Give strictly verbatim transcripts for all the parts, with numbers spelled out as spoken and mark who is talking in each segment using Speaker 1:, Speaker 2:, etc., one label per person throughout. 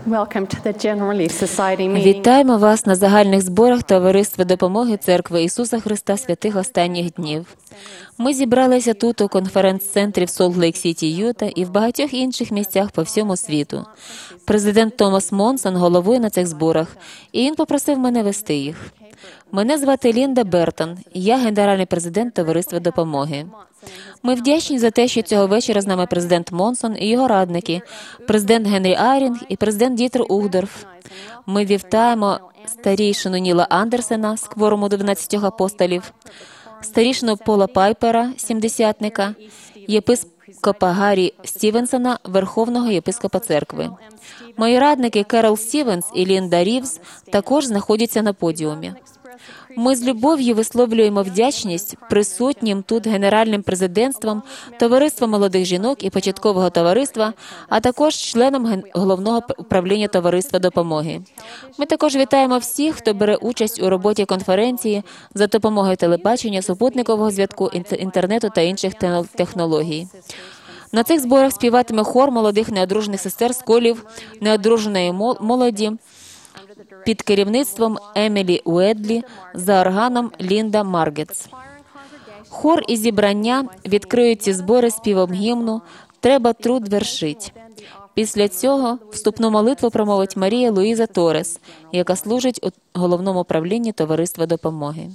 Speaker 1: Вітаємо вас на загальних зборах Товариства допомоги Церкви Ісуса Христа святих останніх днів. Ми зібралися тут у конференц-центрі в Солт-Лейк-Сіті, Юта і в багатьох інших місцях по всьому світу. Президент Томас Монсон головує на цих зборах, і він попросив мене вести їх. Мене звати Лінда Бертон, і я генеральний президент Товариства допомоги. Ми вдячні за те, що цього вечора з нами президент Монсон і його радники, президент Генрі Айрінг і президент Дітер Ухдорф. Ми вітаємо старійшину Ніла Андерсена з кворуму дванадцяти апостолів, старішину Пола Пайпера, сімдесятника, єпископа Гаррі Стівенсона, Верховного єпископа церкви. Мої радники Керол Стівенс і Лінда Рівз також знаходяться на подіумі. Ми з любов'ю висловлюємо вдячність присутнім тут Генеральним президентством, Товариства молодих жінок і початкового товариства, а також членам Головного управління Товариства допомоги. Ми також вітаємо всіх, хто бере участь у роботі конференції за допомогою телебачення, супутникового зв'язку, інтернету та інших технологій. На цих зборах співатиме хор молодих неодружених сестер з колів неодруженої молоді під керівництвом Емілі Уедлі за органом Лінда Маргетс. Хор і зібрання відкриють ці збори співом гімну «Треба труд вершить». Після цього вступну молитву промовить Марія Луїза Торес, яка служить у Головному управлінні Товариства допомоги.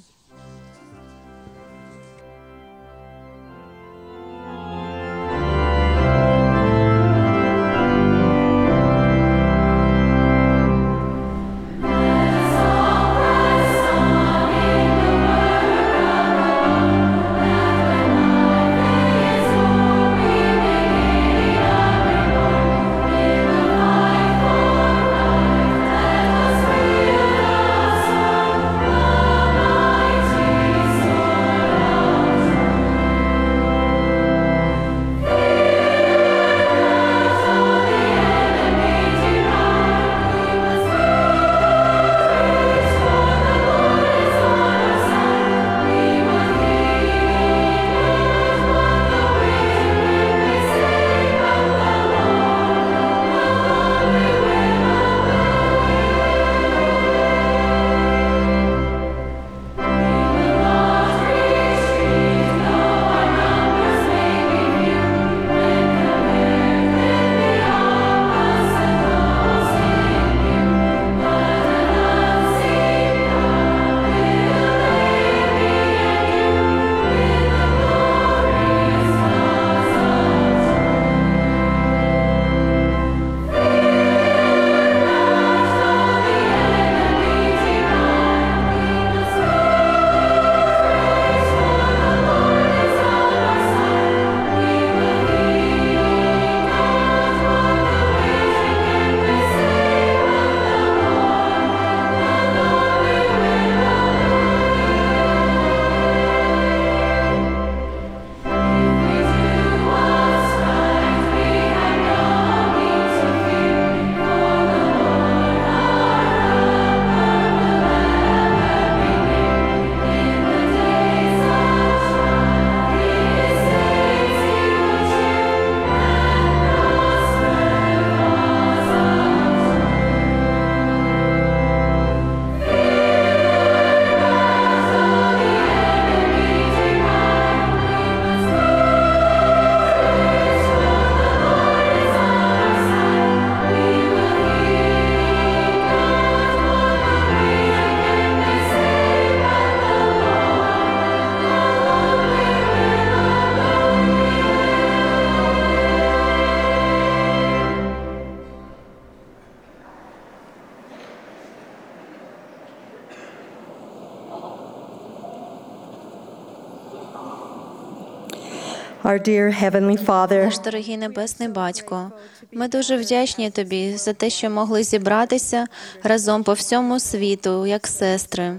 Speaker 2: Our dear Heavenly Father,
Speaker 3: Наш дорогий Небесний Батько, ми дуже вдячні Тобі за те, що могли зібратися разом по всьому світу, як сестри,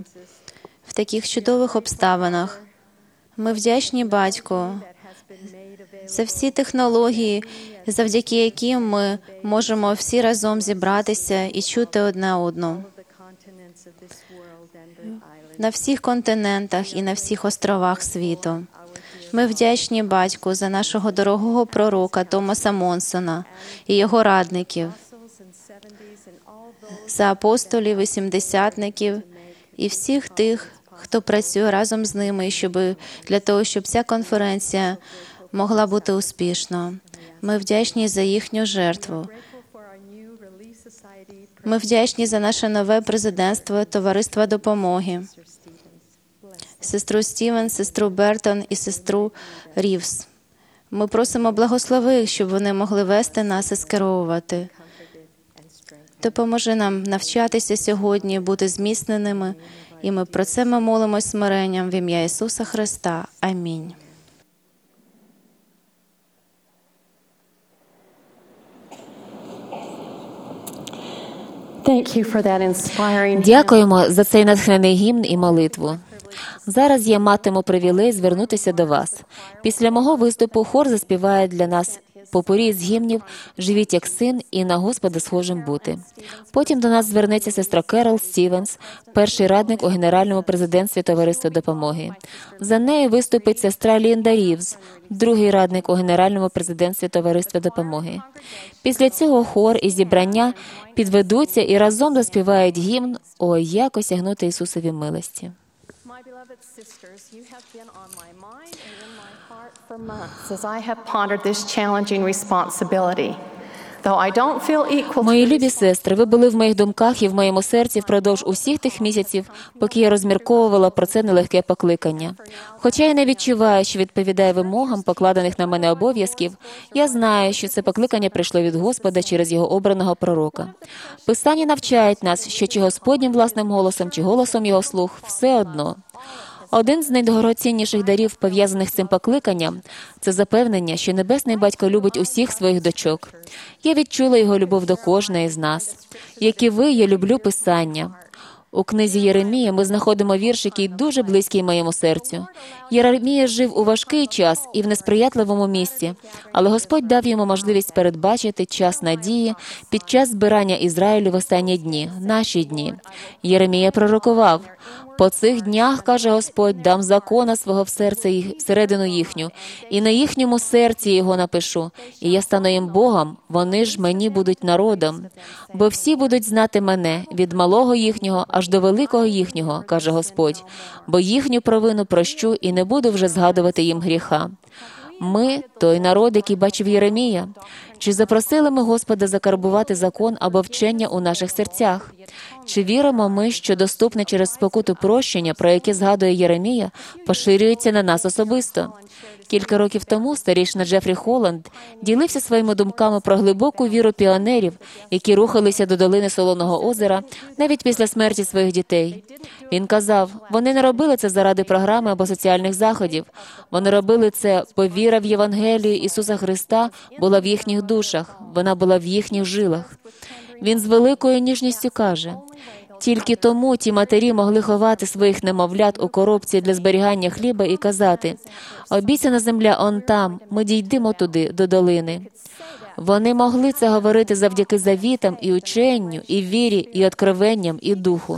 Speaker 3: в таких чудових обставинах. Ми вдячні, Батько, за всі технології, завдяки яким ми можемо всі разом зібратися і чути одне одну. На всіх континентах і на всіх островах світу. Ми вдячні, Батьку, за нашого дорогого пророка Томаса Монсона і його радників, за апостолів і сімдесятників і всіх тих, хто працює разом з ними, щоб, для того, щоб ця конференція могла бути успішною. Ми вдячні за їхню жертву. Ми вдячні за наше нове президентство Товариства допомоги. Сестру Стівен, сестру Бертон і сестру Рівс. Ми просимо благослови їх, щоб вони могли вести нас і скеровувати. Допоможи нам навчатися сьогодні, бути зміцненими, і ми про це ми молимось смиренням в ім'я Ісуса Христа. Амінь.
Speaker 2: Thank you for that inspiring.
Speaker 1: Дякуємо за цей натхнений гімн і молитву. Зараз я матиму привілей звернутися до вас. Після мого виступу хор заспіває для нас попурі з гімнів «Живіть як син» і «На Господа схожим бути». Потім до нас звернеться сестра Керол Стівенс, перший радник у Генеральному президентстві Товариства допомоги. За нею виступить сестра Лінда Рівз, другий радник у Генеральному президентстві Товариства допомоги. Після цього хор і зібрання підведуться і разом заспівають гімн «Ой, як осягнути Ісусові милості».
Speaker 2: My beloved sisters, you have been on my mind and in my heart for months as I have pondered this challenging responsibility. Though I don't feel equal to
Speaker 1: Мої любі сестри, ви були в моїх думках і в моєму серці впродовж усіх тих місяців, поки я розмірковувала про це нелегке покликання. Хоча я не відчуваю, що відповідає вимогам, покладених на мене обов'язків, я знаю, що це покликання прийшло від Господа через його обраного пророка. Писання навчають нас, що чи Господнім власним голосом, чи голосом його слух – все одно. Один з найдорогоцінніших дарів, пов'язаних з цим покликанням, це запевнення, що Небесний Батько любить усіх своїх дочок. Я відчула його любов до кожної з нас. Як і ви, я люблю Писання. У книзі Єремія ми знаходимо вірш, який дуже близький моєму серцю. Єремія жив у важкий час і в несприятливому місці, але Господь дав йому можливість передбачити час надії під час збирання Ізраїлю в останні дні, наші дні. Єремія пророкував: «По цих днях, каже Господь, дам закона свого в серце їх, всередину їхню, і на їхньому серці його напишу, і я стану їм Богом, вони ж мені будуть народом. Бо всі будуть знати мене, від малого їхнього аж до великого їхнього, каже Господь, бо їхню провину прощу і не буду вже згадувати їм гріха». Ми – той народ, який бачив Єремія. Чи запросили ми Господа закарбувати закон або вчення у наших серцях? Чи віримо ми, що доступне через спокуту прощення, про яке згадує Єремія, поширюється на нас особисто? Кілька років тому старішина Джефрі Холланд ділився своїми думками про глибоку віру піонерів, які рухалися до долини Солоного озера навіть після смерті своїх дітей. Він казав, вони не робили це заради програми або соціальних заходів. Вони робили це, бо віра в Євангелію Ісуса Христа була в їхніх душах, вона була в їхніх жилах. Він з великою ніжністю каже, тільки тому ті матері могли ховати своїх немовлят у коробці для зберігання хліба і казати, обіцяна земля он там, ми дійдемо туди, до долини. Вони могли це говорити завдяки завітам і ученню, і вірі, і откровенням, і духу.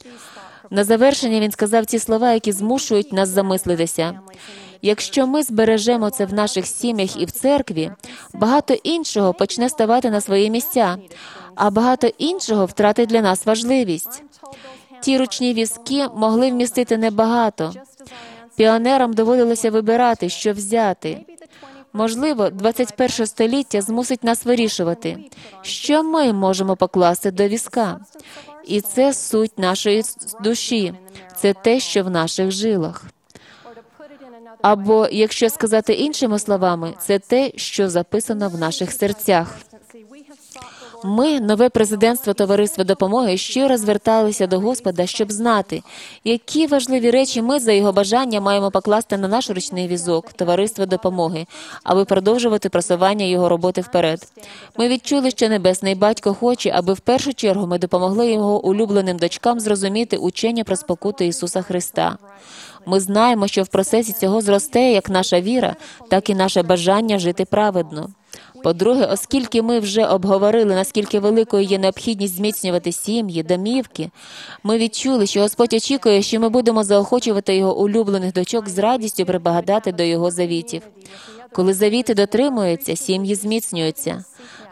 Speaker 1: На завершення він сказав ці слова, які змушують нас замислитися. Якщо ми збережемо це в наших сім'ях і в церкві, багато іншого почне ставати на свої місця, а багато іншого втратить для нас важливість. Ті ручні візки могли вмістити небагато. Піонерам доводилося вибирати, що взяти. Можливо, двадцять перше століття змусить нас вирішувати, що ми можемо покласти до візка. І це суть нашої душі, це те, що в наших жилах. Або, якщо сказати іншими словами, це те, що записано в наших серцях. Ми, нове президентство Товариства допомоги, щиро зверталися до Господа, щоб знати, які важливі речі ми за його бажання маємо покласти на наш ручний візок Товариства допомоги, аби продовжувати просування його роботи вперед. Ми відчули, що Небесний Батько хоче, аби в першу чергу ми допомогли його улюбленим дочкам зрозуміти учення про спокуту Ісуса Христа. Ми знаємо, що в процесі цього зросте як наша віра, так і наше бажання жити праведно. По-друге, оскільки ми вже обговорили, наскільки великою є необхідність зміцнювати сім'ї, домівки, ми відчули, що Господь очікує, що ми будемо заохочувати його улюблених дочок з радістю прибагадати до його завітів. Коли завіти дотримуються, сім'ї зміцнюються.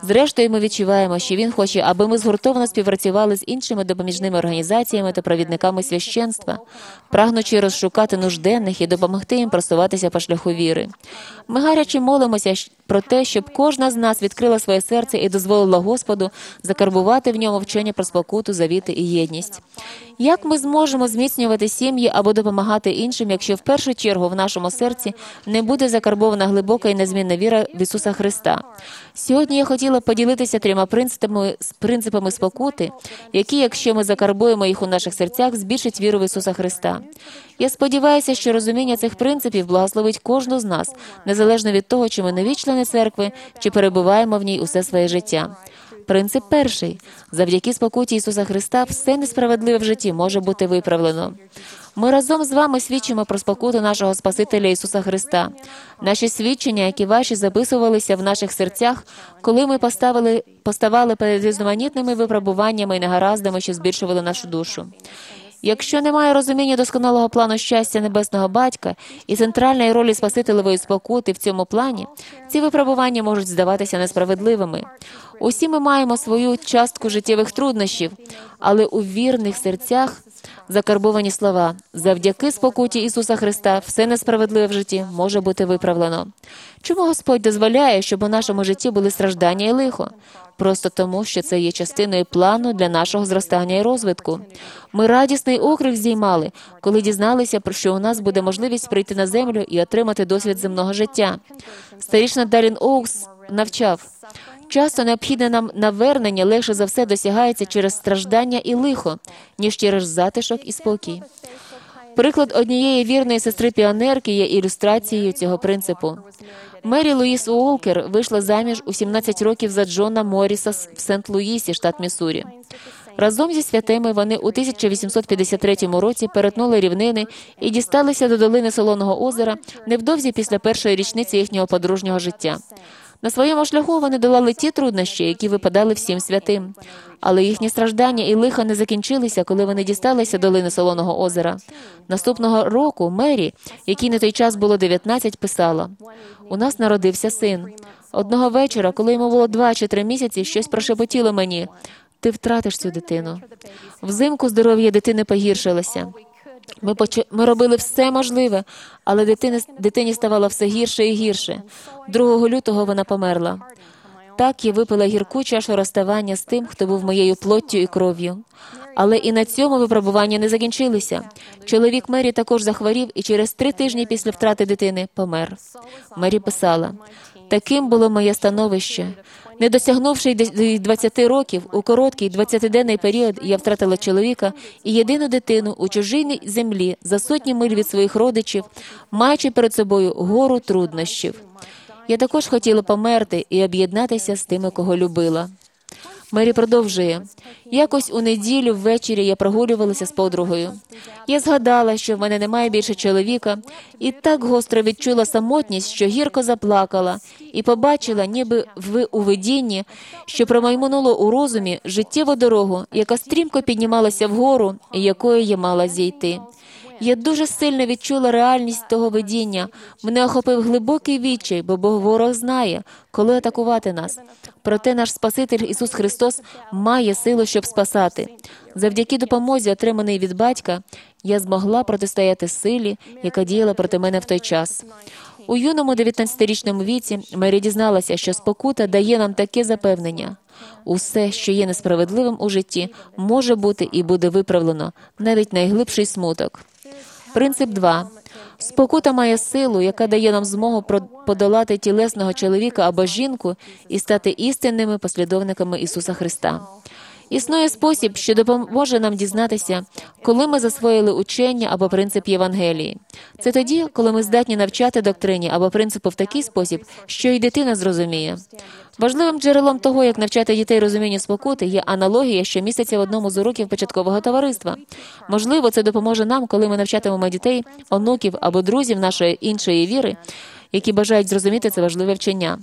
Speaker 1: Зрештою, ми відчуваємо, що Він хоче, аби ми згуртовано співпрацювали з іншими допоміжними організаціями та провідниками священства, прагнучи розшукати нужденних і допомогти їм просуватися по шляху віри. Ми гаряче молимося про те, щоб кожна з нас відкрила своє серце і дозволила Господу закарбувати в ньому вчення про спокуту, завіти і єдність. Як ми зможемо зміцнювати сім'ї або допомагати іншим, якщо в першу чергу в нашому серці не буде закарбована глибока і незмінна віра в Ісуса Христа? Сьогодні я хотіла поділитися трьома принципами, принципами спокути, які, якщо ми закарбуємо їх у наших серцях, збільшать віру в Ісуса Христа. Я сподіваюся, що розуміння цих принципів благословить кожну з нас, незалежно від того, чи ми нові члени церкви, чи перебуваємо в ній усе своє життя. Принцип перший. Завдяки спокуті Ісуса Христа все несправедливе в житті може бути виправлено. Ми разом з вами свідчимо про спокуту нашого Спасителя Ісуса Христа. Наші свідчення, які ваші, записувалися в наших серцях, коли ми поставили, поставали перед різноманітними випробуваннями і негараздами, що збільшували нашу душу. Якщо немає розуміння досконалого плану щастя Небесного Батька і центральної ролі Спасителевої спокути в цьому плані, ці випробування можуть здаватися несправедливими. Усі ми маємо свою частку життєвих труднощів, але у вірних серцях закарбовані слова «Завдяки спокуті Ісуса Христа все несправедливе в житті може бути виправлено». Чому Господь дозволяє, щоб у нашому житті були страждання і лихо? Просто тому, що це є частиною плану для нашого зростання і розвитку. Ми радісний окрик здіймали, коли дізналися, про що у нас буде можливість прийти на землю і отримати досвід земного життя. Старішина Далін Оукс навчав, часто необхідне нам навернення легше за все досягається через страждання і лихо, ніж через затишок і спокій. Приклад однієї вірної сестри-піонерки є ілюстрацією цього принципу. Мері Луїс Уолкер вийшла заміж у сімнадцять років за Джона Морріса в Сент-Луїсі, штат Міссурі. Разом зі святими вони у тисяча вісімсот п'ятдесят третьому році перетнули рівнини і дісталися до долини Солоного озера невдовзі після першої річниці їхнього подружнього життя. На своєму шляху вони долали ті труднощі, які випадали всім святим. Але їхні страждання і лиха не закінчилися, коли вони дісталися долини Солоного озера. Наступного року Мері, якій на той час було дев'ятнадцять, писала: «У нас народився син. Одного вечора, коли йому було два чи три місяці, щось прошепотіло мені: ти втратиш цю дитину». Взимку здоров'я дитини погіршилося. Ми, поч... Ми робили все можливе, але дитини... дитині ставало все гірше і гірше. другого лютого вона померла. Так я випила гірку чашу розставання з тим, хто був моєю плоттю і кров'ю. Але і на цьому випробування не закінчилися. Чоловік Мері також захворів і через три тижні після втрати дитини помер. Мері писала: «Таким було моє становище. Не досягнувши двадцяти років, у короткий двадцятиденний період я втратила чоловіка і єдину дитину у чужій землі за сотні миль від своїх родичів, маючи перед собою гору труднощів. Я також хотіла померти і об'єднатися з тими, кого любила». Мері продовжує: «Якось у неділю ввечері я прогулювалася з подругою. Я згадала, що в мене немає більше чоловіка, і так гостро відчула самотність, що гірко заплакала, і побачила, ніби в у видінні, що промайнуло у розумі життєву дорогу, яка стрімко піднімалася вгору, і якою я мала зійти. Я дуже сильно відчула реальність того видіння. Мене охопив глибокий відчай, бо Бог ворог знає, коли атакувати нас. Проте наш Спаситель Ісус Христос має силу, щоб спасати. Завдяки допомозі, отриманій від батька, я змогла протистояти силі, яка діяла проти мене в той час». У юному дев'ятнадцятирічному віці Мері дізналася, що спокута дає нам таке запевнення: усе, що є несправедливим у житті, може бути і буде виправлено, навіть найглибший смуток. Принцип два. Спокута має силу, яка дає нам змогу подолати тілесного чоловіка або жінку і стати істинними послідовниками Ісуса Христа. Існує спосіб, що допоможе нам дізнатися, коли ми засвоїли учення або принцип Євангелії. Це тоді, коли ми здатні навчати доктрині або принципу в такий спосіб, що і дитина зрозуміє. Важливим джерелом того, як навчати дітей розумінню спокути, є аналогія, що міститься в одному з уроків початкового товариства. Можливо, це допоможе нам, коли ми навчатимемо дітей, онуків або друзів нашої іншої віри, які бажають зрозуміти це важливе вчення.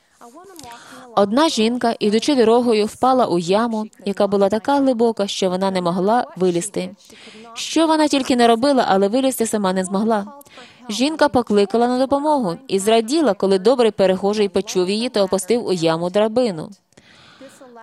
Speaker 1: Одна жінка, ідучи дорогою, впала у яму, яка була така глибока, що вона не могла вилізти. Що вона тільки не робила, але вилізти сама не змогла. Жінка покликала на допомогу і зраділа, коли добрий перехожий почув її та опустив у яму драбину.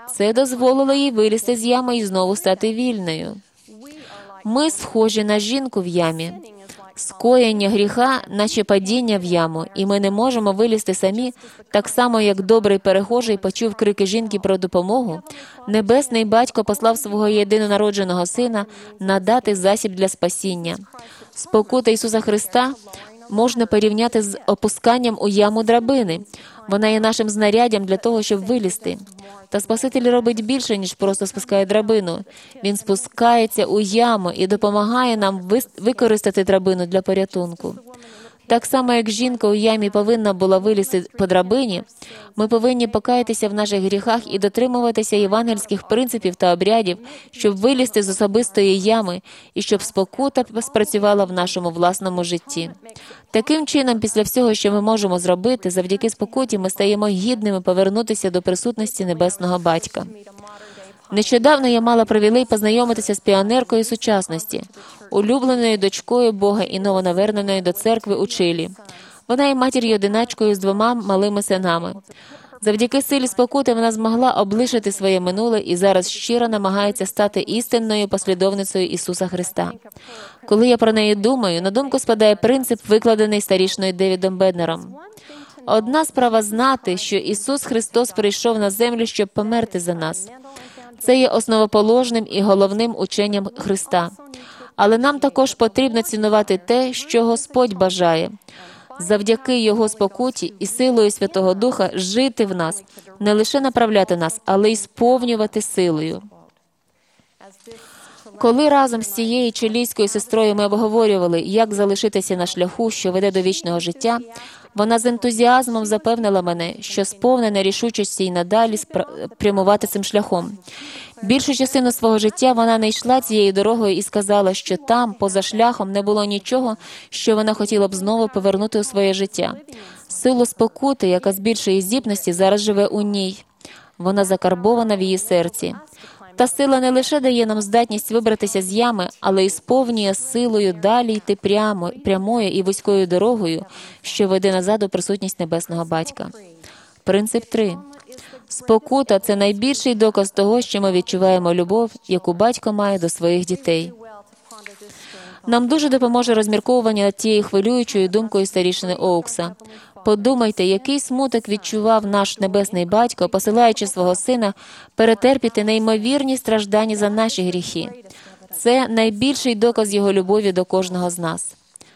Speaker 1: Це дозволило їй вилізти з ями і знову стати вільною. Ми схожі на жінку в ямі. Скоєння гріха, наче падіння в яму, і ми не можемо вилізти самі, так само, як добрий перехожий почув крики жінки про допомогу. Небесний Батько послав свого єдинонародженого Сина надати засіб для спасіння. Спокута Ісуса Христа можна порівняти з опусканням у яму драбини. Вона є нашим знаряддям для того, щоб вилізти. Та Спаситель робить більше, ніж просто спускає драбину. Він спускається у яму і допомагає нам використати драбину для порятунку. Так само, як жінка у ямі повинна була вилізти по драбині, ми повинні покаятися в наших гріхах і дотримуватися євангельських принципів та обрядів, щоб вилізти з особистої ями і щоб спокута спрацювала в нашому власному житті. Таким чином, після всього, що ми можемо зробити, завдяки спокуті ми стаємо гідними повернутися до присутності Небесного Батька. Нещодавно я мала привілей познайомитися з піонеркою сучасності, улюбленою дочкою Бога і новонаверненою до церкви у Чилі. Вона є матір'ю-одиначкою з двома малими синами. Завдяки силі спокути вона змогла облишити своє минуле і зараз щиро намагається стати істинною послідовницею Ісуса Христа. Коли я про неї думаю, на думку спадає принцип, викладений старішною Девідом Беднером. Одна справа знати, що Ісус Христос прийшов на землю, щоб померти за нас. Це є основоположним і головним ученням Христа. Але нам також потрібно цінувати те, що Господь бажає. Завдяки Його спокуті і силою Святого Духа жити в нас, не лише направляти нас, але й сповнювати силою. Коли разом з цією чилійською сестрою ми обговорювали, як залишитися на шляху, що веде до вічного життя, вона з ентузіазмом запевнила мене, що сповнена рішучості й надалі прямувати цим шляхом. Більшу частину свого життя вона не йшла цією дорогою і сказала, що там, поза шляхом, не було нічого, що вона хотіла б знову повернути у своє життя. Силу спокути, яка збільшує здібності, зараз живе у ній. Вона закарбована в її серці. Та сила не лише дає нам здатність вибратися з ями, але й сповнює силою далі йти прямо, прямою і вузькою дорогою, що веде назад у присутність Небесного Батька. Принцип три. Спокута – це найбільший доказ того, що ми відчуваємо любов, яку батько має до своїх дітей. Нам дуже допоможе розмірковування над тією хвилюючою думкою старішини Оукса. Подумайте, який смуток відчував наш Небесний Батько, посилаючи свого Сина перетерпіти неймовірні страждання за наші гріхи. Це найбільший доказ Його любові до кожного з нас.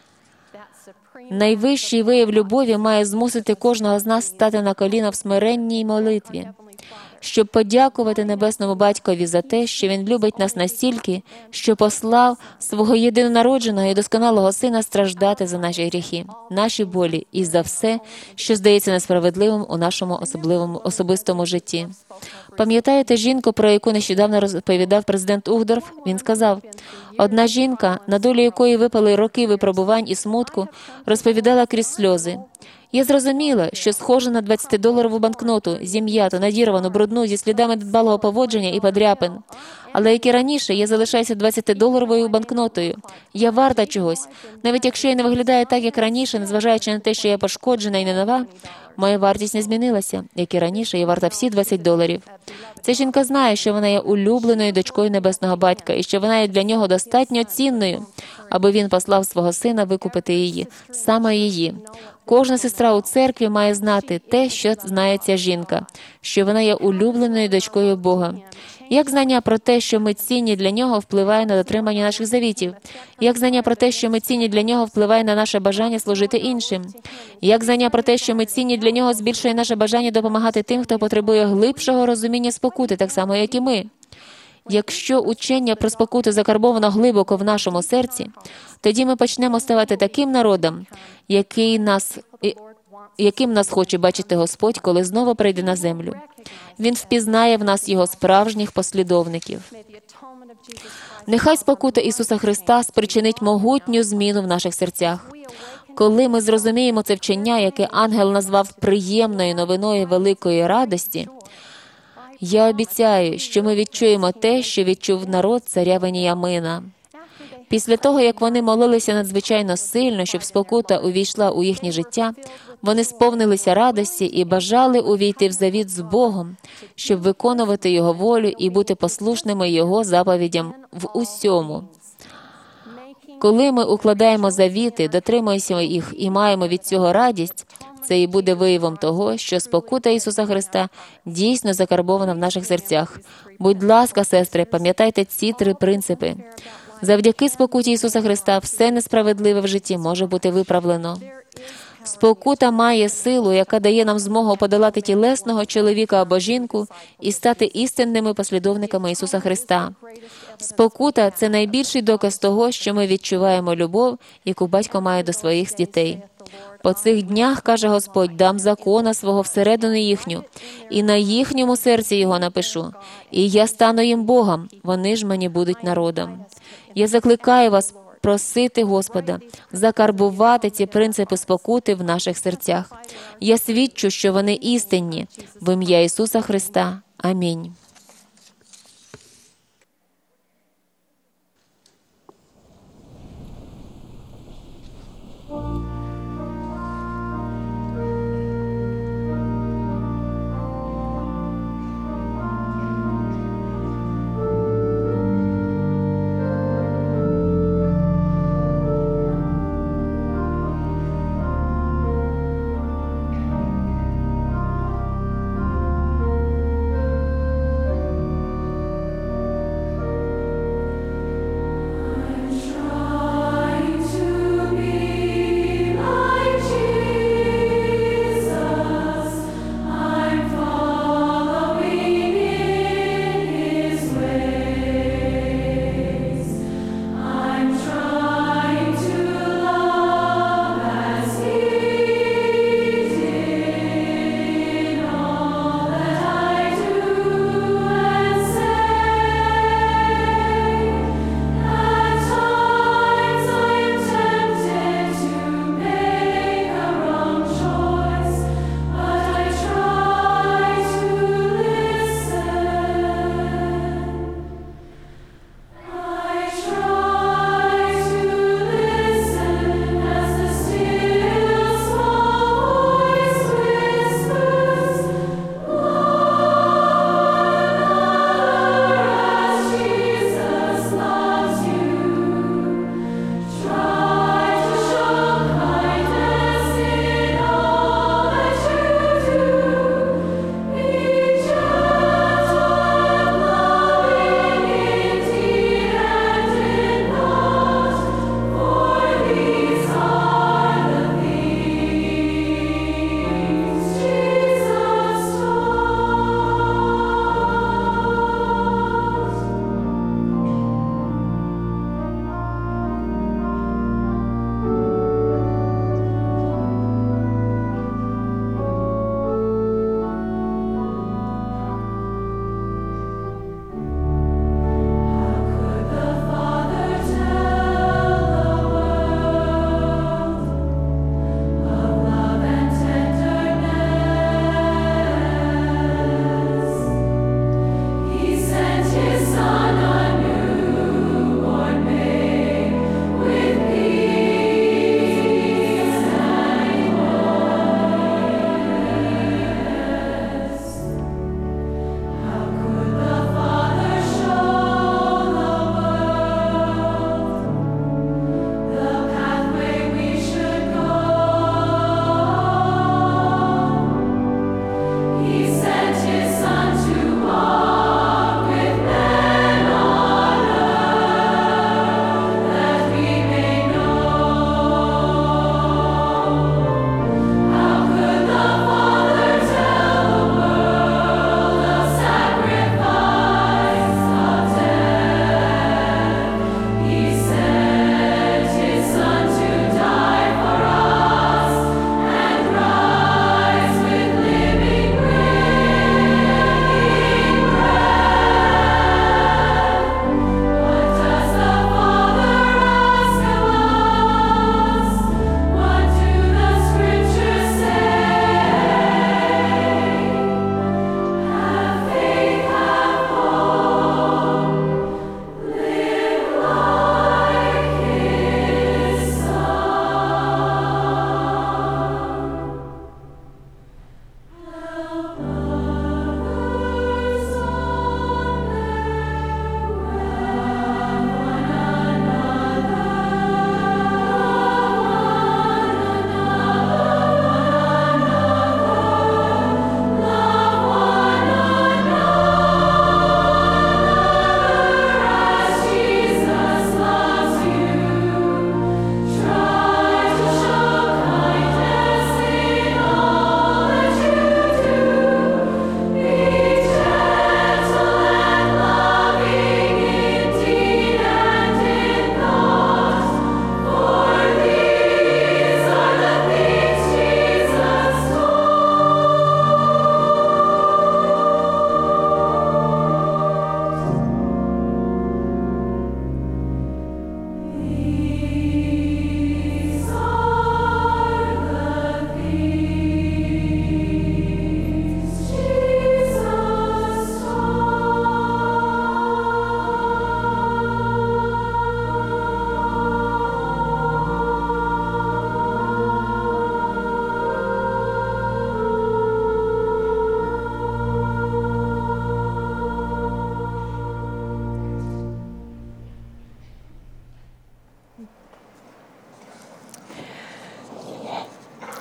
Speaker 1: Найвищий вияв любові має змусити кожного з нас стати на коліна в смиренній молитві, щоб подякувати Небесному Батькові за те, що Він любить нас настільки, що послав свого єдинонародженого і досконалого Сина страждати за наші гріхи, наші болі і за все, що здається несправедливим у нашому особливому особистому житті. Пам'ятаєте жінку, про яку нещодавно розповідав президент Ухдорф? Він сказав, одна жінка, на долю якої випали роки випробувань і смутку, розповідала крізь сльози. Я зрозуміла, що схожа на двадцятидоларову банкноту, зім'яту, надірвану, брудну, зі слідами недбалого поводження і подряпин. Але як і раніше, я залишаюся двадцятидоларовою банкнотою. Я варта чогось. Навіть якщо я не виглядаю так, як раніше, незважаючи на те, що я пошкоджена і не нова, моя вартість не змінилася. Як і раніше, я варта всі двадцять доларів. Ця жінка знає, що вона є улюбленою дочкою Небесного Батька і що вона є для нього достатньо цінною, аби він послав свого сина викупити її, саме її. Кожна сестра у церкві має знати те, що знає ця жінка, що вона є улюбленою дочкою Бога. Як знання про те, що ми цінні для Нього, впливає на дотримання наших завітів? Як знання про те, що ми цінні для Нього, впливає на наше бажання служити іншим? Як знання про те, що ми цінні для Нього, збільшує наше бажання допомагати тим, хто потребує глибшого розуміння спокути, так само, як і ми? Якщо учення про спокуту закарбовано глибоко в нашому серці, тоді ми почнемо ставати таким народом, який нас, яким нас хоче бачити Господь, коли знову прийде на землю. Він впізнає в нас Його справжніх послідовників. Нехай спокута Ісуса Христа спричинить могутню зміну в наших серцях. Коли ми зрозуміємо це вчення, яке ангел назвав приємною новиною великої радості, я обіцяю, що ми відчуємо те, що відчув народ царя Веніямина. Після того, як вони молилися надзвичайно сильно, щоб спокута увійшла у їхнє життя, вони сповнилися радості і бажали увійти в завіт з Богом, щоб виконувати Його волю і бути послушними Його заповідям в усьому. Коли ми укладаємо завіти, дотримуємося їх і маємо від цього радість, це і буде виявом того, що спокута Ісуса Христа дійсно закарбована в наших серцях. Будь ласка, сестри, пам'ятайте ці три принципи. Завдяки спокуті Ісуса Христа все несправедливе в житті може бути виправлено. Спокута має силу, яка дає нам змогу подолати тілесного чоловіка або жінку і стати істинними послідовниками Ісуса Христа. Спокута – це найбільший доказ того, що ми відчуваємо любов, яку батько має до своїх дітей. По цих днях, каже Господь, дам закона свого всередину їхню, і на їхньому серці його напишу. І я стану їм Богом, вони ж мені будуть народом. Я закликаю вас просити Господа закарбувати ці принципи спокути в наших серцях. Я свідчу, що вони істинні. В ім'я Ісуса Христа. Амінь.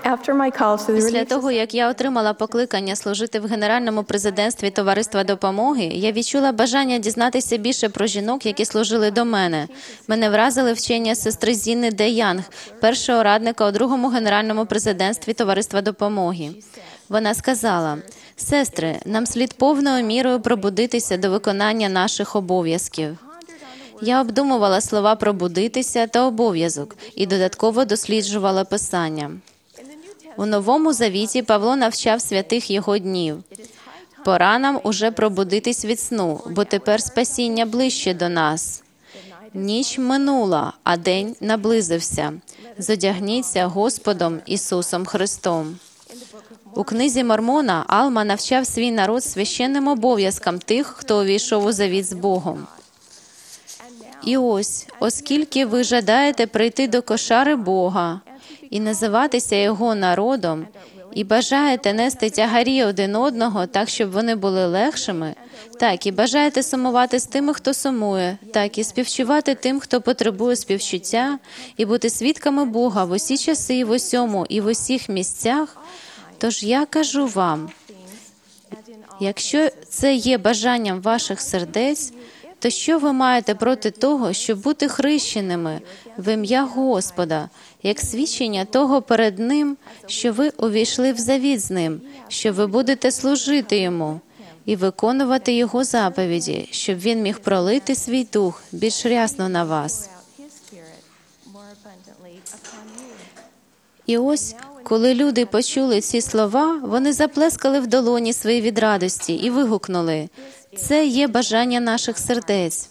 Speaker 2: After my call to the
Speaker 3: Після
Speaker 2: Relief
Speaker 3: того, як я отримала покликання служити в Генеральному президентстві Товариства допомоги, я відчула бажання дізнатися більше про жінок, які служили до мене. Мене вразили вчення сестри Зінни Де Янг, першого радника у другому Генеральному президентстві Товариства допомоги. Вона сказала: «Сестри, нам слід повною мірою пробудитися до виконання наших обов'язків». Я обдумувала слова «пробудитися» та «обов'язок» і додатково досліджувала Писання. У Новому Завіті Павло навчав святих його днів. «Пора нам уже пробудитись від сну, бо тепер спасіння ближче до нас. Ніч минула, а день наблизився. Зодягніться Господом Ісусом Христом». У книзі Мормона Алма навчав свій народ священним обов'язкам тих, хто увійшов у завіт з Богом. І ось, оскільки ви жадаєте прийти до кошари Бога і називатися Його народом, і бажаєте нести тягарі один одного так, щоб вони були легшими, так, і бажаєте сумувати з тими, хто сумує, так, і співчувати тим, хто потребує співчуття, і бути свідками Бога в усі часи і в усьому, і в усіх місцях, тож я кажу вам, якщо це є бажанням ваших сердець, то що ви маєте проти того, щоб бути хрещеними в ім'я Господа, як свідчення того перед Ним, що ви увійшли в завіт з Ним, що ви будете служити Йому і виконувати Його заповіді, щоб Він міг пролити свій дух більш рясно на вас. І ось, коли люди почули ці слова, вони заплескали в долоні свої від радості і вигукнули: «Це є бажання наших сердець».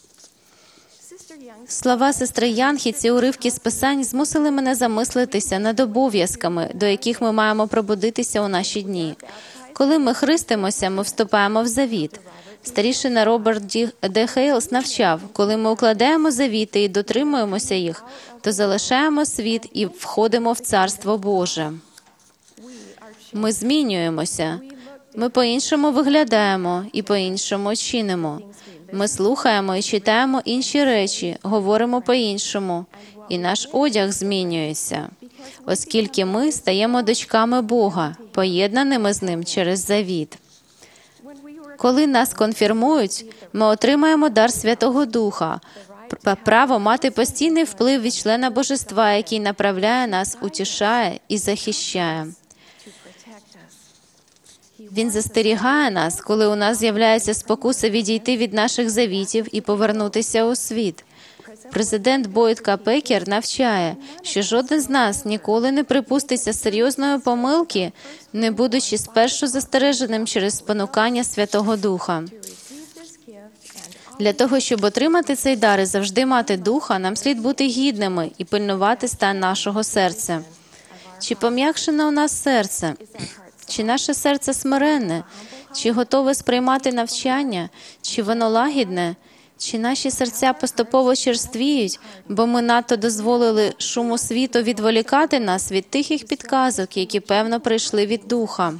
Speaker 3: Слова сестри Янг і ці уривки з Писань змусили мене замислитися над обов'язками, до яких ми маємо пробудитися у наші дні. Коли ми хрестимося, ми вступаємо в завіт. Старішина Роберт Де Хейлс навчав, коли ми укладаємо завіти і дотримуємося їх, то залишаємо світ і входимо в Царство Боже. Ми змінюємося. Ми по-іншому виглядаємо і по-іншому чинимо. Ми слухаємо і читаємо інші речі, говоримо по-іншому, і наш одяг змінюється, оскільки ми стаємо дочками Бога, поєднаними з Ним через завіт. Коли нас конфірмують, ми отримаємо дар Святого Духа, право мати постійний вплив від члена Божества, який направляє нас, утішає і захищає. Він застерігає нас, коли у нас з'являється спокуса відійти від наших завітів і повернутися у світ. Президент Бойд К. Пекер навчає, що жоден з нас ніколи не припуститься серйозної помилки, не будучи спершу застереженим через спонукання Святого Духа. Для того, щоб отримати цей дар і завжди мати Духа, нам слід бути гідними і пильнувати стан нашого серця. Чи пом'якшене у нас серце? Чи наше серце смиренне? Чи готове сприймати навчання? Чи воно лагідне? Чи наші серця поступово черствіють, бо ми надто дозволили шуму світу відволікати нас від тихих підказок, які, певно, прийшли від Духа?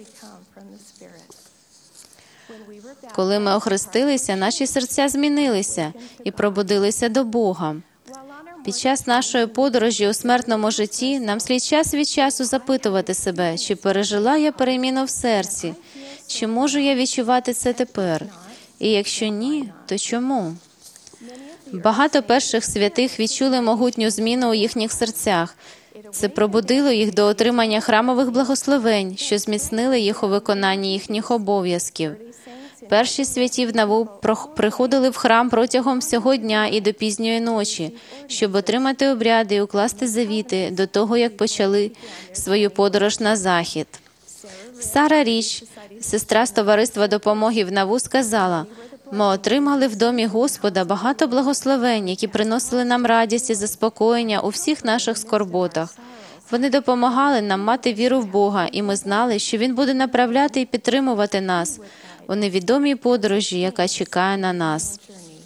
Speaker 3: Коли ми охрестилися, наші серця змінилися і пробудилися до Бога. Під час нашої подорожі у смертному житті нам слід час від часу запитувати себе, чи пережила я переміну в серці, чи можу я відчувати це тепер, і якщо ні, то чому? Багато перших святих відчули могутню зміну у їхніх серцях. Це пробудило їх до отримання храмових благословень, що зміцнили їх у виконанні їхніх обов'язків. Перші святі в Наву приходили в храм протягом всього дня і до пізньої ночі, щоб отримати обряди і укласти завіти до того, як почали свою подорож на захід. Сара Річ, сестра з Товариства допомоги в Наву, сказала: «Ми отримали в домі Господа багато благословень, які приносили нам радість і заспокоєння у всіх наших скорботах. Вони допомагали нам мати віру в Бога, і ми знали, що Він буде направляти і підтримувати нас у невідомій подорожі, яка чекає на нас».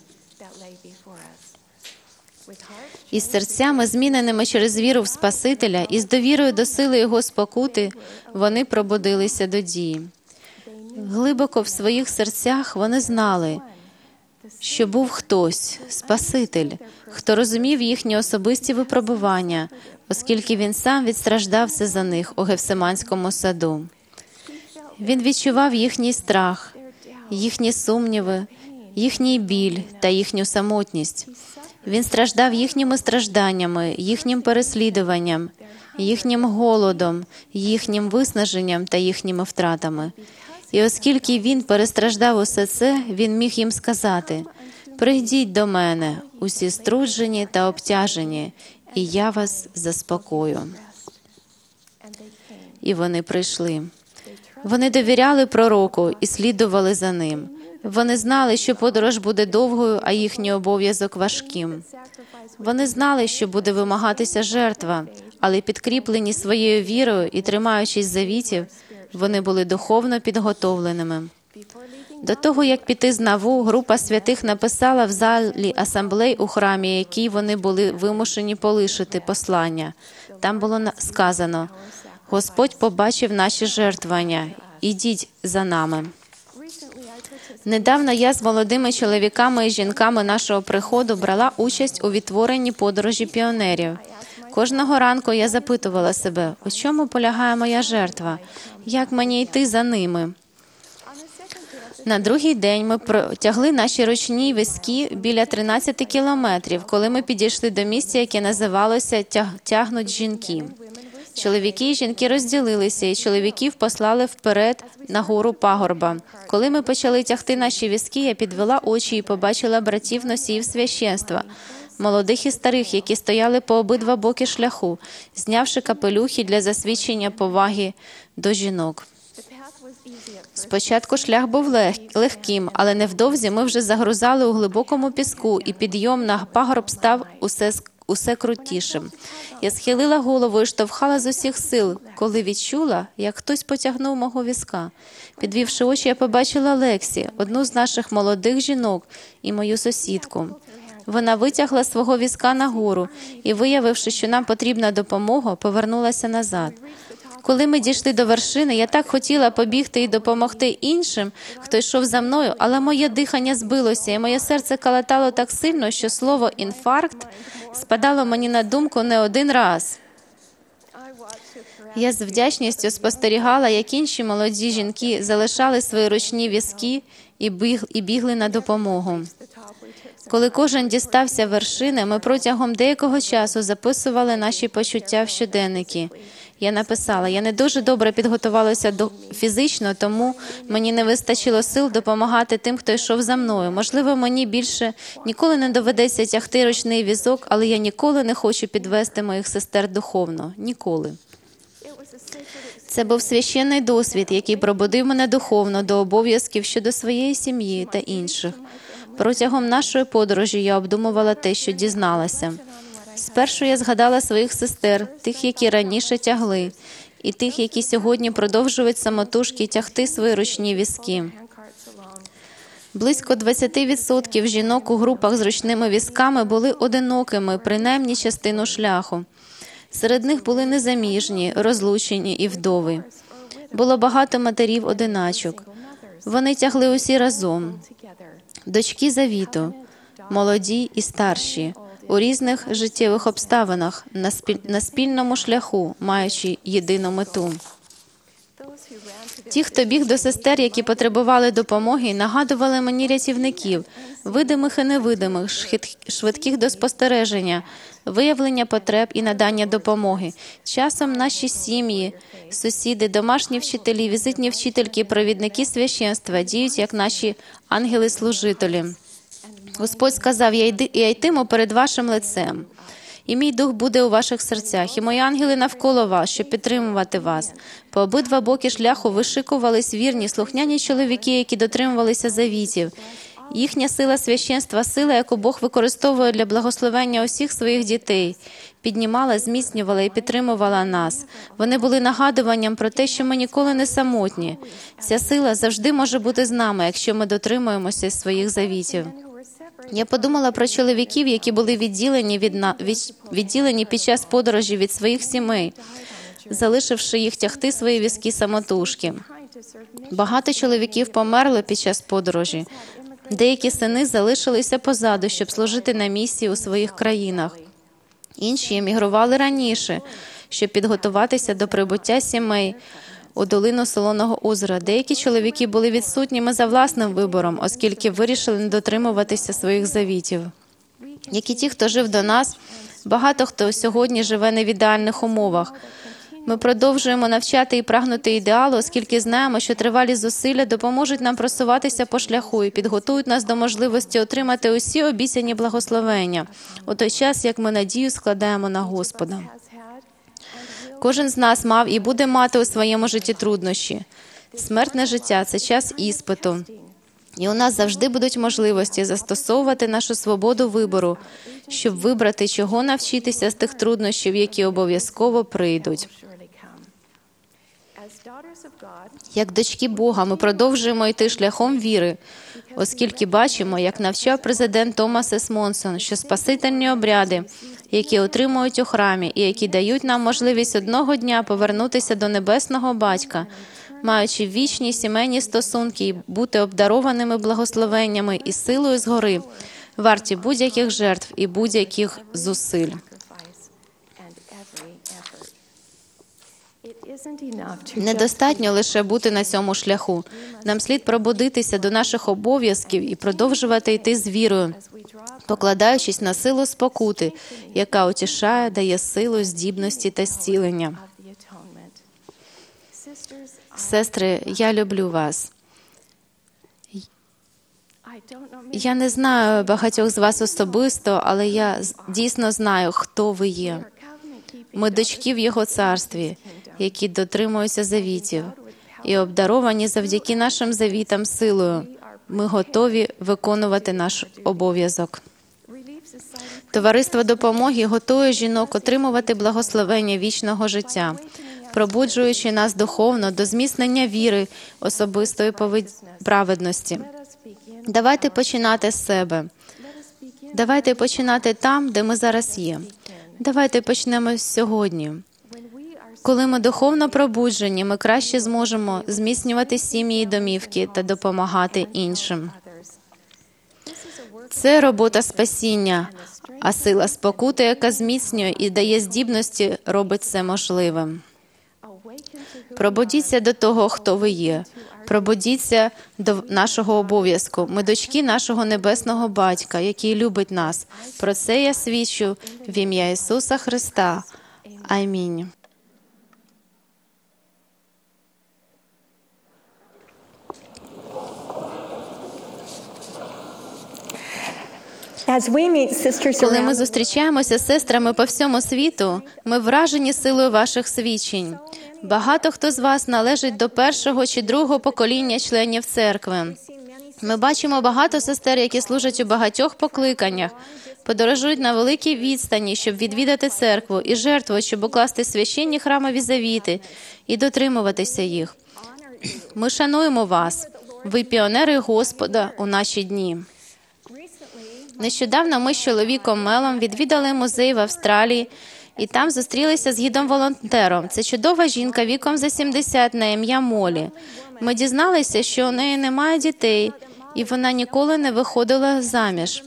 Speaker 3: Із серцями, зміненими через віру в Спасителя, і з довірою до сили Його спокути, вони пробудилися до дії. Глибоко в своїх серцях вони знали, що був хтось, Спаситель, хто розумів їхні особисті випробування, оскільки він сам відстраждався за них у Гефсиманському саду. Він відчував їхній страх, їхні сумніви, їхній біль та їхню самотність. Він страждав їхніми стражданнями, їхнім переслідуванням, їхнім голодом, їхнім виснаженням та їхніми втратами. І оскільки він перестраждав усе це, він міг їм сказати: «Прийдіть до мене, усі струджені та обтяжені, і я вас заспокою». І вони прийшли. Вони довіряли пророку і слідували за ним. Вони знали, що подорож буде довгою, а їхній обов'язок важким. Вони знали, що буде вимагатися жертва, але підкріплені своєю вірою і тримаючись завітів, вони були духовно підготовленими. До того, як піти з Наву, група святих написала в залі асамблей у храмі, який вони були вимушені полишити послання. Там було сказано: «Господь побачив наші жертвування, ідіть за нами». Недавно я з молодими чоловіками і жінками нашого приходу брала участь у відтворенні подорожі піонерів. Кожного ранку я запитувала себе, у чому полягає моя жертва, як мені йти за ними. На другий день ми протягли наші ручні візки біля тринадцяти кілометрів, коли ми підійшли до місця, яке називалося «Тягнуть жінки». Чоловіки і жінки розділилися, і чоловіків послали вперед на гору пагорба. Коли ми почали тягти наші візки, я підвела очі і побачила братів-носіїв священства, молодих і старих, які стояли по обидва боки шляху, знявши капелюхи для засвідчення поваги до жінок. Спочатку шлях був лег- легким, але невдовзі ми вже загрузали у глибокому піску, і підйом на пагорб став усе усе крутішим. Я схилила голову і штовхала з усіх сил, коли відчула, як хтось потягнув мого візка. Підвівши очі, я побачила Лексі, одну з наших молодих жінок, і мою сусідку. Вона витягла свого візка нагору і, виявивши, що нам потрібна допомога, повернулася назад. Коли ми дійшли до вершини, я так хотіла побігти і допомогти іншим, хто йшов за мною, але моє дихання збилося, і моє серце калатало так сильно, що слово «інфаркт» спадало мені на думку не один раз. Я з вдячністю спостерігала, як інші молоді жінки залишали свої ручні візки і, біг, і бігли на допомогу. Коли кожен дістався вершини, ми протягом деякого часу записували наші почуття в щоденники. Я написала: «Я не дуже добре підготувалася до фізично, тому мені не вистачило сил допомагати тим, хто йшов за мною. Можливо, мені більше ніколи не доведеться тягти ручний візок, але я ніколи не хочу підвести моїх сестер духовно. Ніколи». Це був священний досвід, який пробудив мене духовно до обов'язків щодо своєї сім'ї та інших. Протягом нашої подорожі я обдумувала те, що дізналася. Спершу я згадала своїх сестер, тих, які раніше тягли, і тих, які сьогодні продовжують самотужки тягти свої ручні візки. Близько двадцять відсотків жінок у групах з ручними візками були одинокими, принаймні частину шляху. Серед них були незаміжні, розлучені і вдови. Було багато матерів-одиначок. Вони тягли усі разом. Дочки завіту, молоді і старші, у різних життєвих обставинах, на, спіль... на спільному шляху, маючи єдину мету. Ті, хто біг до сестер, які потребували допомоги, нагадували мені рятівників, видимих і невидимих, швидких до спостереження, виявлення потреб і надання допомоги. Часом наші сім'ї, сусіди, домашні вчителі, візитні вчительки, провідники священства діють як наші ангели-служителі. Господь сказав: «Я, йди, я йтиму перед вашим лицем, і мій дух буде у ваших серцях, і мої ангели навколо вас, щоб підтримувати вас». По обидва боки шляху вишикувались вірні, слухняні чоловіки, які дотримувалися завітів. Їхня сила священства, сила, яку Бог використовує для благословення усіх своїх дітей, піднімала, зміцнювала і підтримувала нас. Вони були нагадуванням про те, що ми ніколи не самотні. Ця сила завжди може бути з нами, якщо ми дотримуємося своїх завітів. Я подумала про чоловіків, які були відділені, від на... від... відділені під час подорожі від своїх сімей, залишивши їх тягти свої візки самотужки. Багато чоловіків померли під час подорожі. Деякі сини залишилися позаду, щоб служити на місії у своїх країнах. Інші емігрували раніше, щоб підготуватися до прибуття сімей у долину Солоного озера. Деякі чоловіки були відсутніми за власним вибором, оскільки вирішили не дотримуватися своїх завітів. Як і ті, хто жив до нас, багато хто сьогодні живе не в ідеальних умовах. Ми продовжуємо навчати і прагнути ідеалу, оскільки знаємо, що тривалі зусилля допоможуть нам просуватися по шляху і підготують нас до можливості отримати усі обіцяні благословення, у той час, як ми надію складаємо на Господа. Кожен з нас мав і буде мати у своєму житті труднощі. Смертне життя – це час іспиту. І у нас завжди будуть можливості застосовувати нашу свободу вибору, щоб вибрати, чого навчитися з тих труднощів, які обов'язково прийдуть. Як дочки Бога ми продовжуємо йти шляхом віри, оскільки бачимо, як навчав президент Томас С. Монсон, що спасительні обряди, які отримують у храмі і які дають нам можливість одного дня повернутися до Небесного Батька, маючи вічні сімейні стосунки і бути обдарованими благословеннями і силою згори, варті будь-яких жертв і будь-яких зусиль. Недостатньо лише бути на цьому шляху. Нам слід пробудитися до наших обов'язків і продовжувати йти з вірою, покладаючись на силу спокути, яка утішає, дає силу, здібності та зцілення. Сестри, я люблю вас. Я не знаю багатьох з вас особисто, але я дійсно знаю, хто ви є. Ми дочки в Його царстві, які дотримуються завітів, і обдаровані завдяки нашим завітам силою. Ми готові виконувати наш обов'язок. Товариство допомоги готує жінок отримувати благословення вічного життя, пробуджуючи нас духовно до зміцнення віри, особистої праведності. Давайте починати з себе. Давайте починати там, де ми зараз є. Давайте почнемо сьогодні. Коли ми духовно пробуджені, ми краще зможемо зміцнювати сім'ї і домівки та допомагати іншим. Це робота спасіння, а сила спокути, яка зміцнює і дає здібності, робить це можливим. Пробудіться до того, хто ви є. Пробудіться до нашого обов'язку. Ми дочки нашого Небесного Батька, який любить нас. Про це я свідчу в ім'я Ісуса Христа. Амінь. Коли ми зустрічаємося з сестрами по всьому світу, ми вражені силою ваших свідчень. Багато хто з вас належить до першого чи другого покоління членів церкви. Ми бачимо багато сестер, які служать у багатьох покликаннях, подорожують на великій відстані, щоб відвідати церкву, і жертвують, щоб укласти священні храмові завіти і дотримуватися їх. Ми шануємо вас. Ви піонери Господа у наші дні. Нещодавно ми з чоловіком Мелом відвідали музей в Австралії, і там зустрілися з гідом-волонтером. Це чудова жінка віком за сімдесят на ім'я Молі. Ми дізналися, що у неї немає дітей, і вона ніколи не виходила заміж.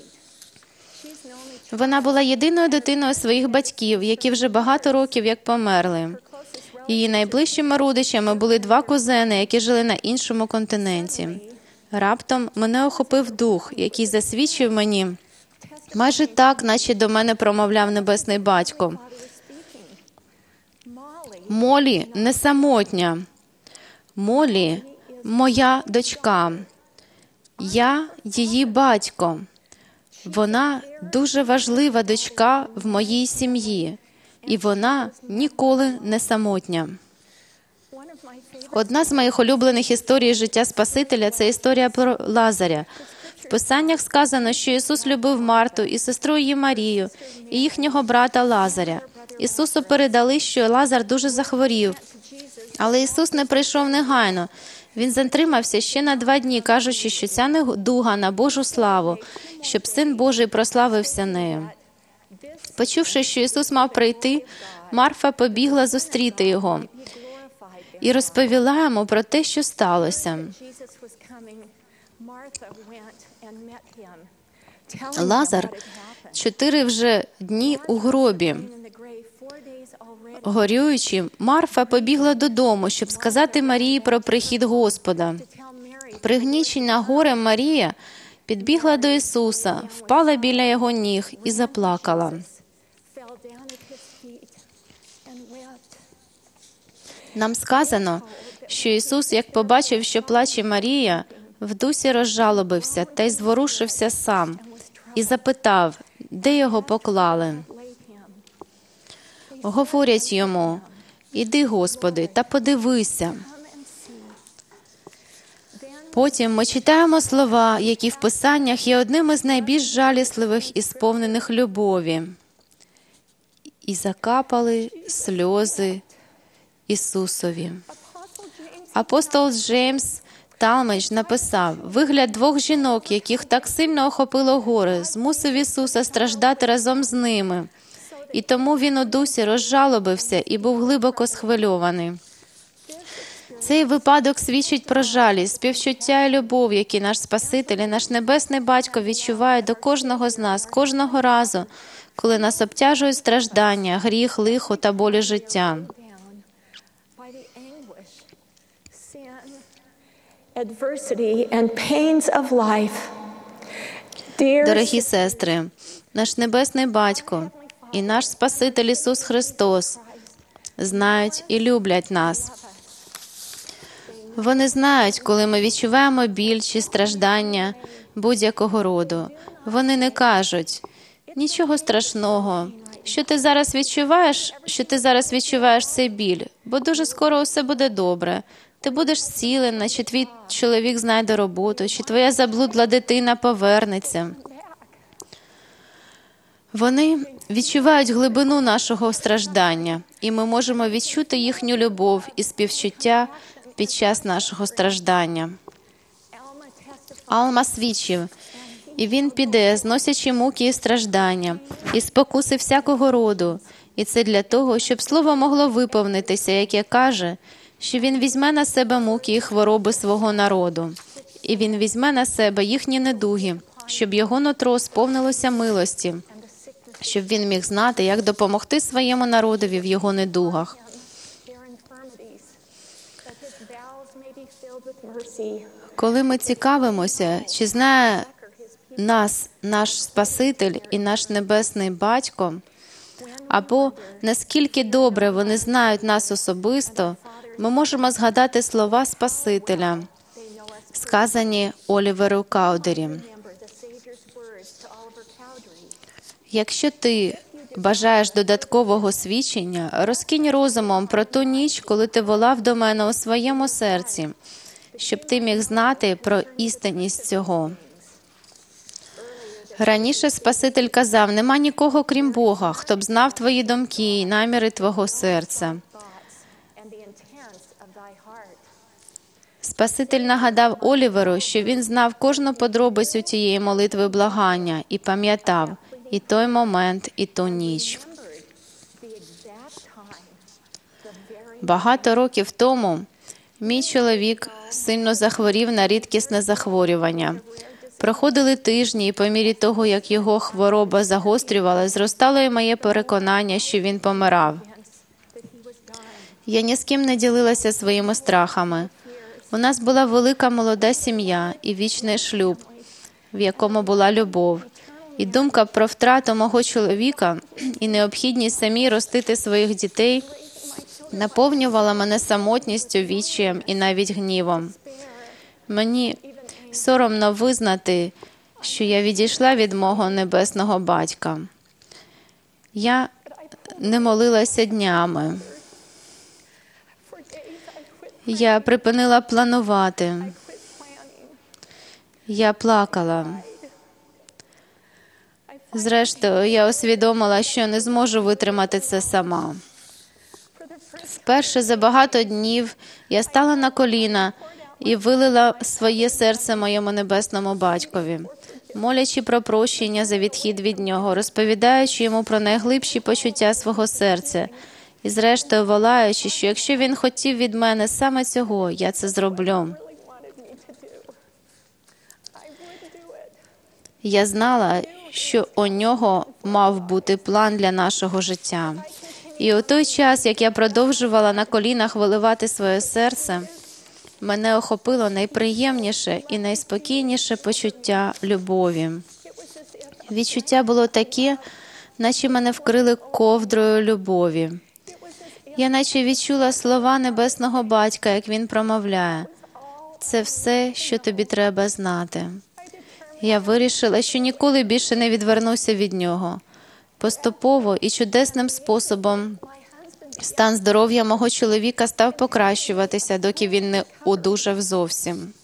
Speaker 3: Вона була єдиною дитиною своїх батьків, які вже багато років як померли. Її найближчими родичами були два кузени, які жили на іншому континенті. Раптом мене охопив дух, який засвідчив мені, майже так, наче до мене промовляв Небесний Батько. Молі не самотня. Молі – моя дочка. Я її батько. Вона дуже важлива дочка в моїй сім'ї, і вона ніколи не самотня. Одна з моїх улюблених історій життя Спасителя – це історія про Лазаря. В Писаннях сказано, що Ісус любив Марту і сестру її Марію, і їхнього брата Лазаря. Ісусу передали, що Лазар дуже захворів. Але Ісус не прийшов негайно. Він затримався ще на два дні, кажучи, що ця недуга на Божу славу, щоб Син Божий прославився нею. Почувши, що Ісус мав прийти, Марфа побігла зустріти Його і розповіла йому про те, що сталося. Лазар чотири вже дні у гробі. Горюючи, Марфа побігла додому, щоб сказати Марії про прихід Господа. Пригнічена горем Марія підбігла до Ісуса, впала біля Його ніг і заплакала. Нам сказано, що Ісус, як побачив, що плаче Марія, в дусі розжалобився та й зворушився сам і запитав, де Його поклали. Говорять йому, іди, Господи, та подивися. Потім ми читаємо слова, які в Писаннях є одним із найбільш жалісливих і сповнених любові. І закапали сльози Ісусові. Апостол Джеймс Талмедж написав, вигляд двох жінок, яких так сильно охопило горе, змусив Ісуса страждати разом з ними. І тому він у дусі розжалобився і був глибоко схвильований. Цей випадок свідчить про жалість, співчуття і любов, які наш Спаситель і наш Небесний Батько відчуває до кожного з нас, кожного разу, коли нас обтяжують страждання, гріх, лихо та болі життя. Дорогі сестри, наш Небесний Батько і наш Спаситель Ісус Христос знають і люблять нас. Вони знають, коли ми відчуваємо біль чи страждання будь-якого роду. Вони не кажуть, нічого страшного, що ти зараз відчуваєш, що ти зараз відчуваєш цей біль, бо дуже скоро усе буде добре. Ти будеш зцілена, чи твій чоловік знайде роботу, чи твоя заблудла дитина повернеться. Вони відчувають глибину нашого страждання, і ми можемо відчути їхню любов і співчуття під час нашого страждання. Алма свідчив, і він піде, зносячи муки і страждання, і спокуси всякого роду. І це для того, щоб слово могло виповнитися, яке каже, що він візьме на себе муки і хвороби свого народу. І він візьме на себе їхні недуги, щоб його нутро сповнилося милості, щоб він міг знати, як допомогти своєму народові в його недугах. Коли ми цікавимося, чи знає нас наш Спаситель і наш Небесний Батько, або наскільки добре вони знають нас особисто, ми можемо згадати слова Спасителя, сказані Оліверу Каудері. Якщо ти бажаєш додаткового свідчення, розкинь розумом про ту ніч, коли ти волав до мене у своєму серці, щоб ти міг знати про істинність цього. Раніше Спаситель казав, нема нікого, крім Бога, хто б знав твої думки і наміри твого серця. Спаситель нагадав Оліверу, що він знав кожну подробицю тієї молитви благання і пам'ятав і той момент, і ту ніч. Багато років тому мій чоловік сильно захворів на рідкісне захворювання. Проходили тижні, і по мірі того, як його хвороба загострювала, зростало і моє переконання, що він помирав. Я ні з ким не ділилася своїми страхами. У нас була велика молода сім'я і вічний шлюб, в якому була любов. І думка про втрату мого чоловіка і необхідність самій ростити своїх дітей наповнювала мене самотністю, відчаєм і навіть гнівом. Мені соромно визнати, що я відійшла від мого небесного батька. Я не молилася днями. Я припинила планувати. Я плакала. Зрештою, я усвідомила, що не зможу витримати це сама. Вперше за багато днів я стала на коліна і вилила своє серце моєму небесному батькові, молячи про прощення за відхід від нього, розповідаючи йому про найглибші почуття свого серця і зрештою волаючи, що якщо він хотів від мене саме цього, я це зроблю. Я знала, що у нього мав бути план для нашого життя. І у той час, як я продовжувала на колінах виливати своє серце, мене охопило найприємніше і найспокійніше почуття любові. Відчуття було таке, наче мене вкрили ковдрою любові. Я наче відчула слова Небесного Батька, як Він промовляє: «Це все, що тобі треба знати». Я вирішила, що ніколи більше не відвернуся від нього. Поступово і чудесним способом стан здоров'я мого чоловіка став покращуватися, доки він не одужав зовсім.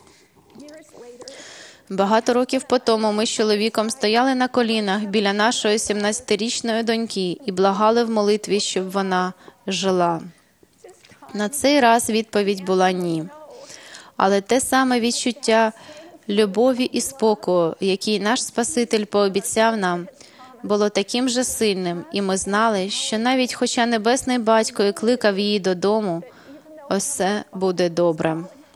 Speaker 3: Багато років по тому ми з чоловіком стояли на колінах біля нашої сімнадцятирічної доньки і благали в молитві, щоб вона жила. На цей раз відповідь була «ні». Але те саме відчуття любові і спокою, який наш Спаситель пообіцяв нам, було таким же сильним, і ми знали, що навіть хоча Небесний Батько і кликав її додому, усе буде добре.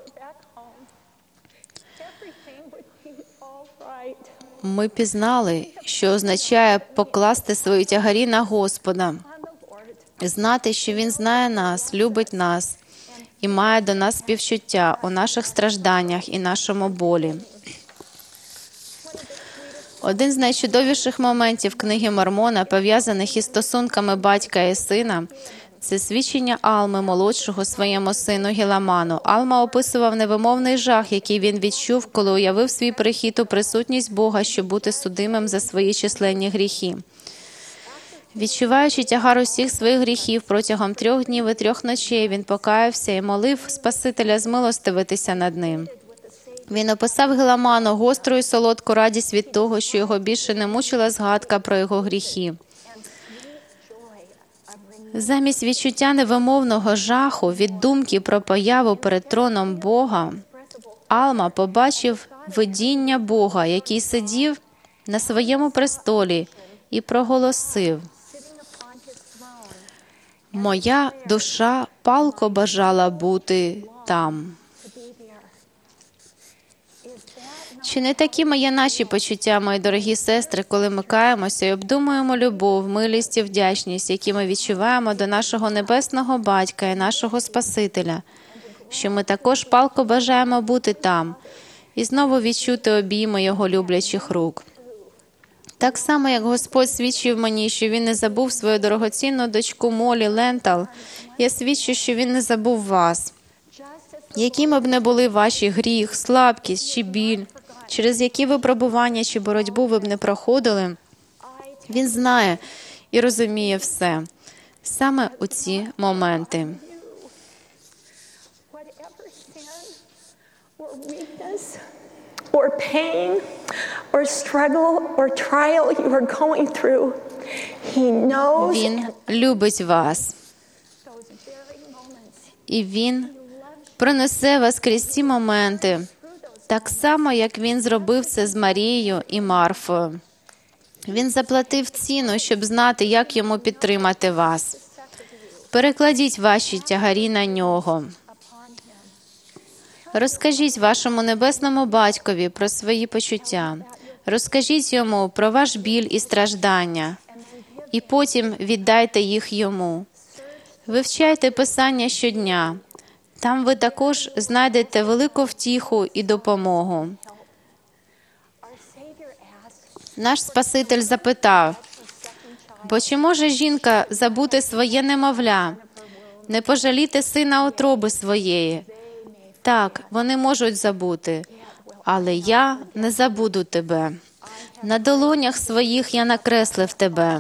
Speaker 3: Ми пізнали, що означає покласти свої тягарі на Господа, знати, що Він знає нас, любить нас і має до нас співчуття у наших стражданнях і нашому болі. Один з найчудовіших моментів книги Мормона, пов'язаних із стосунками батька і сина, це свідчення Алми молодшого своєму сину Гіламану. Алма описував невимовний жах, який він відчув, коли уявив свій прихід у присутність Бога, щоб бути судимим за свої численні гріхи. Відчуваючи тягар усіх своїх гріхів протягом трьох днів і трьох ночей, він покаявся і молив Спасителя змилостивитися над ним. Він описав Гіламану гостру і солодку радість від того, що його більше не мучила згадка про його гріхи. Замість відчуття невимовного жаху від думки про появу перед троном Бога, Алма побачив видіння Бога, який сидів на своєму престолі і проголосив: «Моя душа палко бажала бути там». Чи не такими є наші почуття, мої дорогі сестри, коли ми каємося і обдумуємо любов, милість і вдячність, які ми відчуваємо до нашого Небесного Батька і нашого Спасителя, що ми також палко бажаємо бути там і знову відчути обійми Його люблячих рук. Так само, як Господь свідчив мені, що Він не забув свою дорогоцінну дочку Молі Лентал, я свідчу, що Він не забув вас. Якими б не були ваші гріх, слабкість чи біль, через які випробування чи боротьбу ви б не проходили, Він знає і розуміє все. Саме у ці моменти.
Speaker 4: Or pain, or struggle, or trial you are going through, He knows.
Speaker 3: Він любить вас. І Він пронесе вас крізь ці моменти, так само, як Він зробив це з Марією і Марфою. Він заплатив ціну, щоб знати, як Йому підтримати вас. Перекладіть ваші тягарі на Нього. Розкажіть вашому Небесному Батькові про свої почуття. Розкажіть Йому про ваш біль і страждання. І потім віддайте їх Йому. Вивчайте Писання щодня. Там ви також знайдете велику втіху і допомогу. Наш Спаситель запитав: «Бо чи може жінка забути своє немовля, не пожаліти сина утроби своєї? Так, вони можуть забути, але я не забуду тебе. На долонях своїх я накреслив тебе.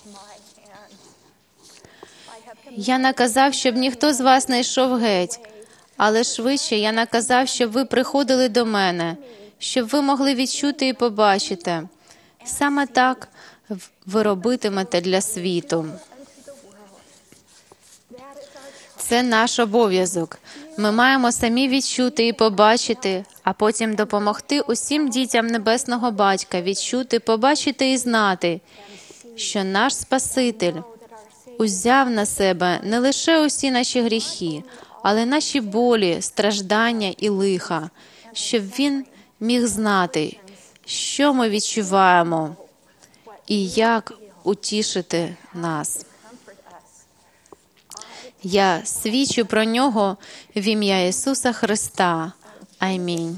Speaker 3: Я наказав, щоб ніхто з вас не йшов геть, але швидше я наказав, щоб ви приходили до мене, щоб ви могли відчути і побачити. Саме так ви робитимете для світу». Це наш обов'язок. Ми маємо самі відчути і побачити, а потім допомогти усім дітям Небесного Батька відчути, побачити і знати, що наш Спаситель узяв на себе не лише усі наші гріхи, але наші болі, страждання і лиха, щоб Він міг знати, що ми відчуваємо і як утішити нас. Я свідчу про нього в ім'я Ісуса Христа. Амінь.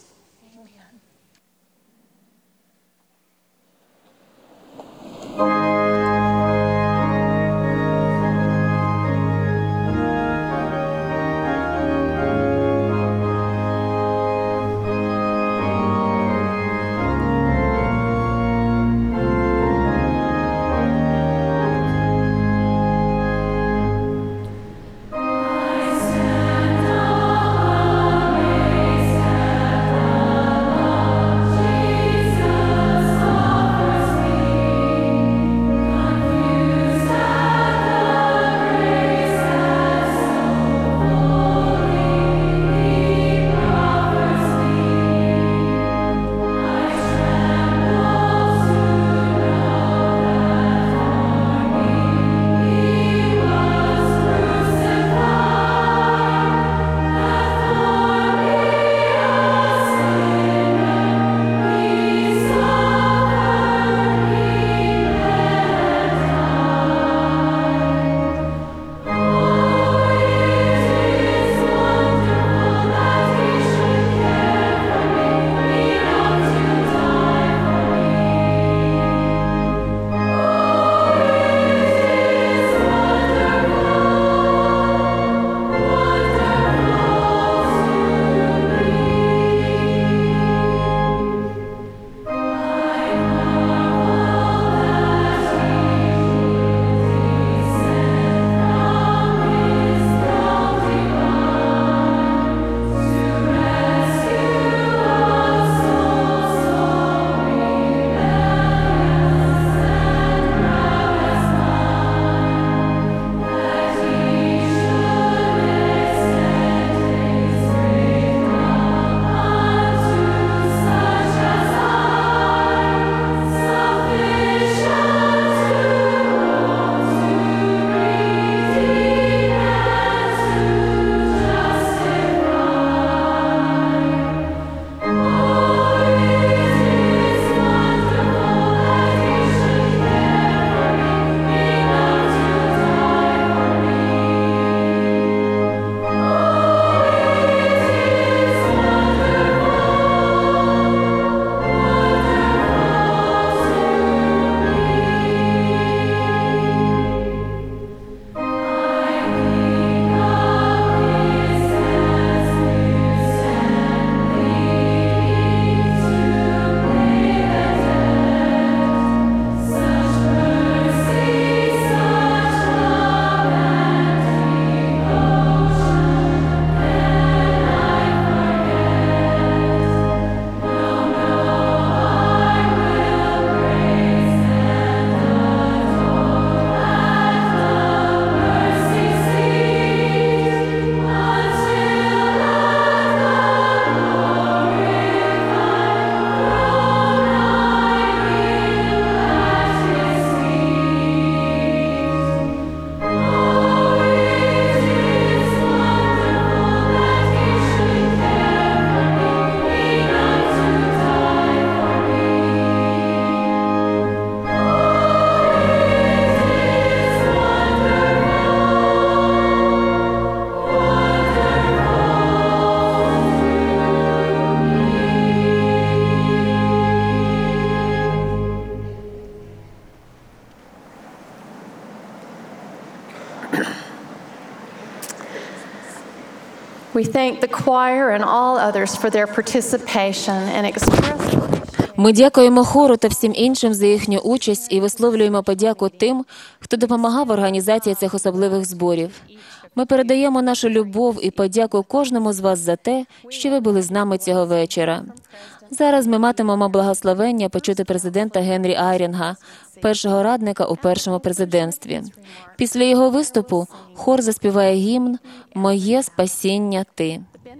Speaker 2: We thank the choir and all others for their participation and express
Speaker 1: Ми дякуємо хору та всім іншим за їхню участь і висловлюємо подяку тим, хто допомагав в організації цих особливих зборів. Ми передаємо нашу любов і подяку кожному з вас за те, що ви були з нами цього вечора. Зараз ми матимемо благословення почути президента Генрі Айрінга, першого радника у першому президентстві. Після його виступу хор заспіває гімн «Моє спасіння Ти».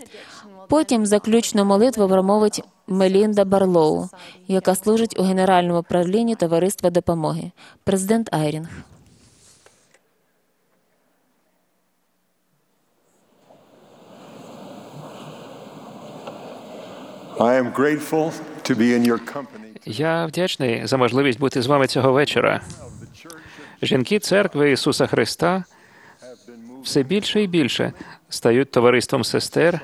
Speaker 1: Потім заключну молитву промовить Мелінда Барлоу, яка служить у Генеральному правлінні Товариства допомоги. Президент Айрінг.
Speaker 5: I am grateful to be in your company.
Speaker 6: Я вдячний за можливість бути з вами цього вечора. Жінки Церкви Ісуса Христа все більше і більше стають товариством сестер,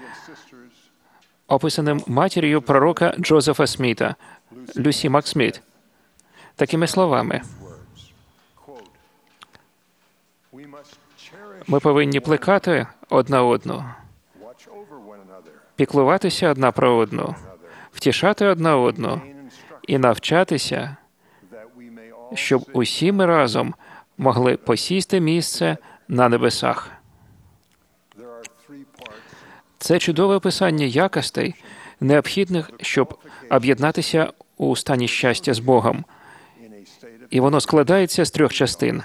Speaker 6: описаним матір'ю пророка Джозефа Сміта, Люсі Максміт, такими словами. Ми повинні плекати одна одну, піклуватися одна про одну, втішати одна одну і навчатися, щоб усі ми разом могли посісти місце на небесах. Це чудове описання якостей, необхідних, щоб об'єднатися у стані щастя з Богом. І воно складається з трьох частин.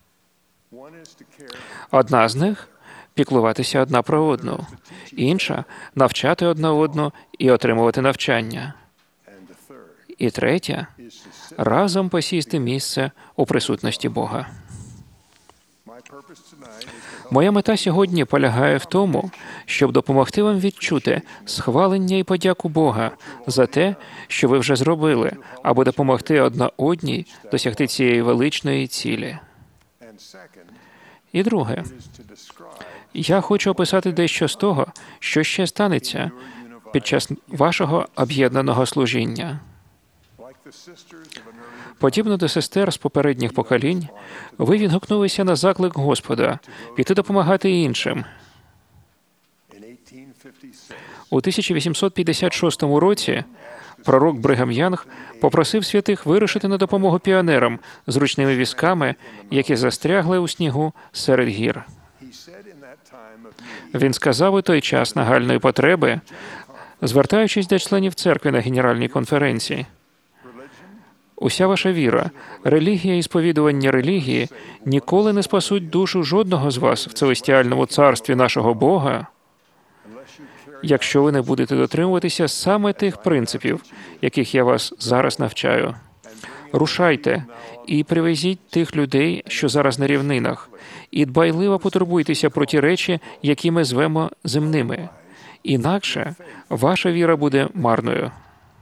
Speaker 6: Одна з них – піклуватися одна про одну. Інша – навчати одна одну і отримувати навчання. І третя – разом посісти місце у присутності Бога. Моя мета сьогодні полягає в тому, щоб допомогти вам відчути схвалення і подяку Бога за те, що ви вже зробили, аби допомогти одна одній досягти цієї величної цілі. І друге, я хочу описати дещо з того, що ще станеться під час вашого об'єднаного служіння. Подібно до сестер з попередніх поколінь, ви відгукнулися на заклик Господа піти допомагати іншим. У тисяча вісімсот п'ятдесят шостому році пророк Бригам Янг попросив святих вирушити на допомогу піонерам з ручними візками, які застрягли у снігу серед гір. Він сказав у той час нагальної потреби, звертаючись до членів церкви на Генеральній конференції: «Уся ваша віра, релігія і сповідування релігії ніколи не спасуть душу жодного з вас в целестіальному царстві нашого Бога, якщо ви не будете дотримуватися саме тих принципів, яких я вас зараз навчаю. Рушайте і привезіть тих людей, що зараз на рівнинах, і дбайливо потурбуйтеся про ті речі, які ми звемо земними. Інакше ваша віра буде марною».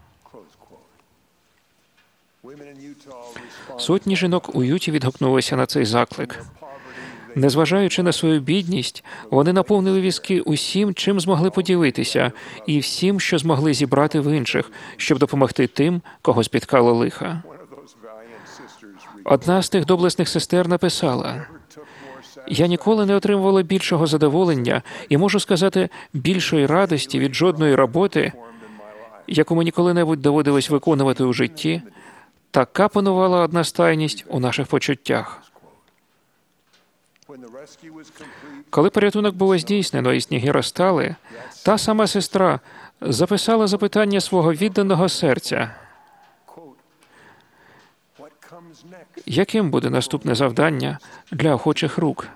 Speaker 6: Сотні жінок у Юті відгукнулися на цей заклик. Незважаючи на свою бідність, вони наповнили візки усім, чим змогли поділитися, і всім, що змогли зібрати в інших, щоб допомогти тим, кого спіткало лиха. Одна з тих доблесних сестер написала: «Я ніколи не отримувала більшого задоволення і, можу сказати, більшої радості від жодної роботи, яку мені коли-небудь доводилось виконувати у житті. Така панувала одностайність у наших почуттях». Коли порятунок було здійснено і сніги розтали, та сама сестра записала запитання свого відданого серця: «Яким буде наступне завдання для охочих рук?»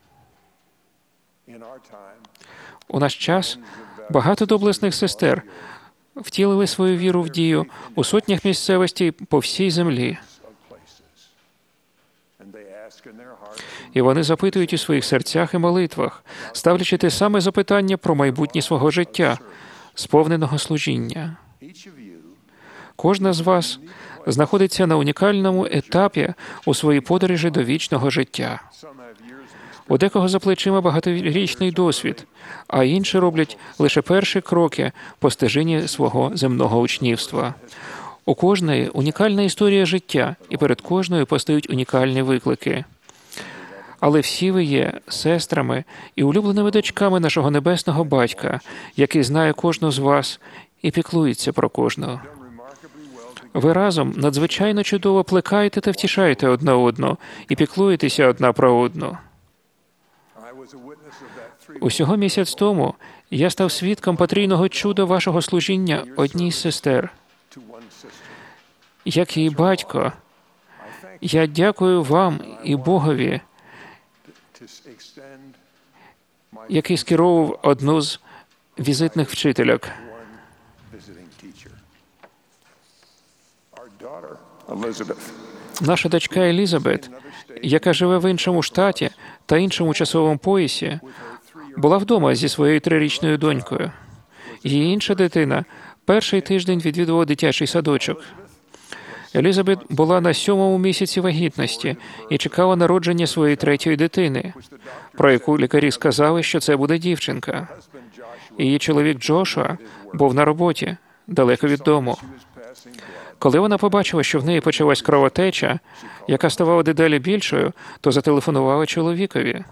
Speaker 6: У наш час багато доблесних сестер втілили свою віру в дію у сотнях місцевостей по всій землі. І вони запитують у своїх серцях і молитвах, ставлячи те саме запитання про майбутнє свого життя, сповненого служіння. Кожна з вас знаходиться на унікальному етапі у своїй подорожі до вічного життя. У декого за плечима багаторічний досвід, а інші роблять лише перші кроки по стежині свого земного учнівства. У кожної унікальна історія життя, і перед кожною постають унікальні виклики. Але всі ви є сестрами і улюбленими дочками нашого Небесного Батька, який знає кожну з вас і піклується про кожного. Ви разом надзвичайно чудово плекаєте та втішаєте одна одну і піклуєтеся одна про одну. Усього місяць тому я став свідком потрійного чуда вашого служіння одній з сестер. Як її батько, я дякую вам і Богові, який скеровував одну з візитних вчительок. Наша дочка Елізабет, яка живе в іншому штаті та іншому часовому поясі, була вдома зі своєю трирічною донькою. Її інша дитина перший тиждень відвідував дитячий садочок. Елізабет була на сьомому місяці вагітності і чекала народження своєї третьої дитини, про яку лікарі сказали, що це буде дівчинка. Її чоловік Джошуа був на роботі, далеко від дому. Коли вона побачила, що в неї почалась кровотеча, яка ставала дедалі більшою, то зателефонувала чоловікові.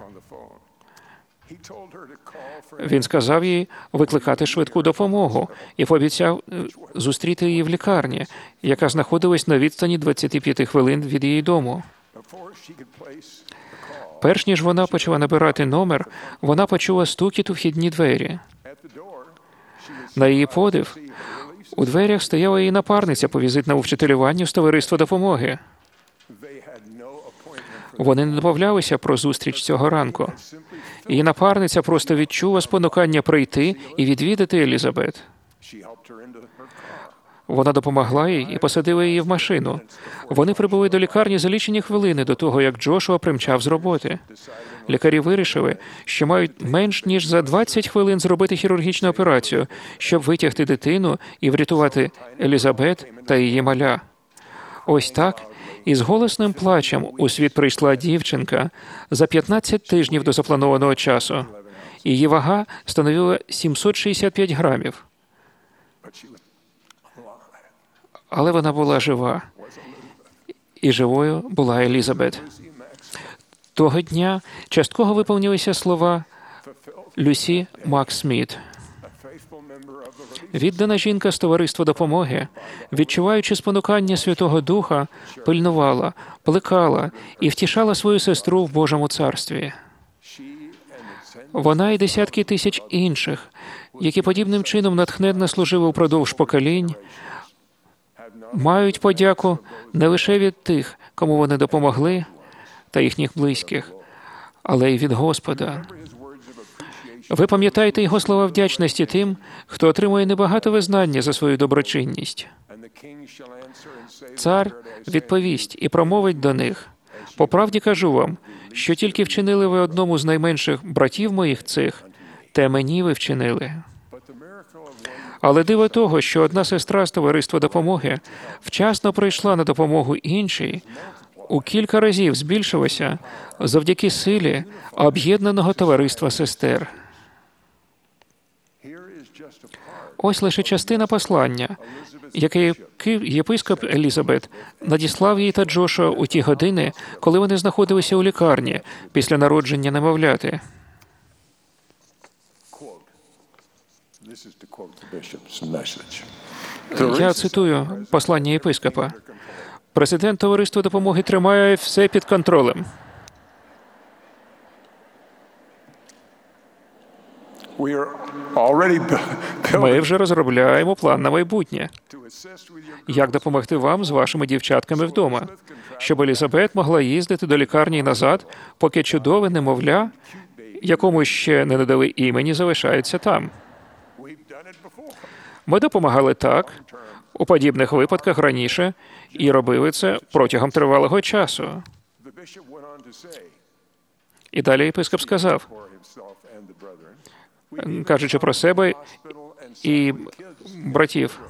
Speaker 6: Він сказав їй викликати швидку допомогу і пообіцяв зустріти її в лікарні, яка знаходилась на відстані двадцять п'ять хвилин від її дому. Перш ніж вона почала набирати номер, вона почула стукіт у вхідні двері. На її подив, у дверях стояла її напарниця по візитному вчителюванню з товариства допомоги. Вони не домовлялися про зустріч цього ранку. Її напарниця просто відчула спонукання прийти і відвідати Елізабет. Вона допомогла їй і посадила її в машину. Вони прибули до лікарні за лічені хвилини до того, як Джошуа примчав з роботи. Лікарі вирішили, що мають менш ніж за двадцять хвилин зробити хірургічну операцію, щоб витягти дитину і врятувати Елізабет та її маля. Ось так, із голосним плачем у світ прийшла дівчинка за п'ятнадцять тижнів до запланованого часу. Її вага становила сімсот шістдесят п'ять грамів. Але вона була жива. І живою була Елізабет. Того дня частково виповнилися слова Люсі Мак-Сміт. Віддана жінка з товариства допомоги, відчуваючи спонукання Святого Духа, пильнувала, плекала і втішала свою сестру в Божому царстві. Вона і десятки тисяч інших, які подібним чином натхненно служили упродовж поколінь, мають подяку не лише від тих, кому вони допомогли, та їхніх близьких, але й від Господа. Ви пам'ятаєте його слова вдячності тим, хто отримує небагато визнання за свою доброчинність. Цар відповість і промовить до них: «По правді кажу вам, що тільки вчинили ви одному з найменших братів моїх цих, те мені ви вчинили». Але диво того, що одна сестра з товариства допомоги вчасно прийшла на допомогу іншій, у кілька разів збільшилося завдяки силі об'єднаного товариства сестер. Ось лише частина послання, яке єпископ Елізабет надіслав їй та Джошуа у ті години, коли вони знаходилися у лікарні після народження немовляти. Я цитую послання єпископа. Президент товариства допомоги тримає все під контролем. Ми вже розробляємо план на майбутнє. Як допомогти вам з вашими дівчатками вдома, щоб Елізабет могла їздити до лікарні і назад, поки чудове немовля, якому ще не надали імені, залишається там. Ми допомагали так, у подібних випадках раніше, і робили це протягом тривалого часу. І далі єпископ сказав, кажучи про себе і братів,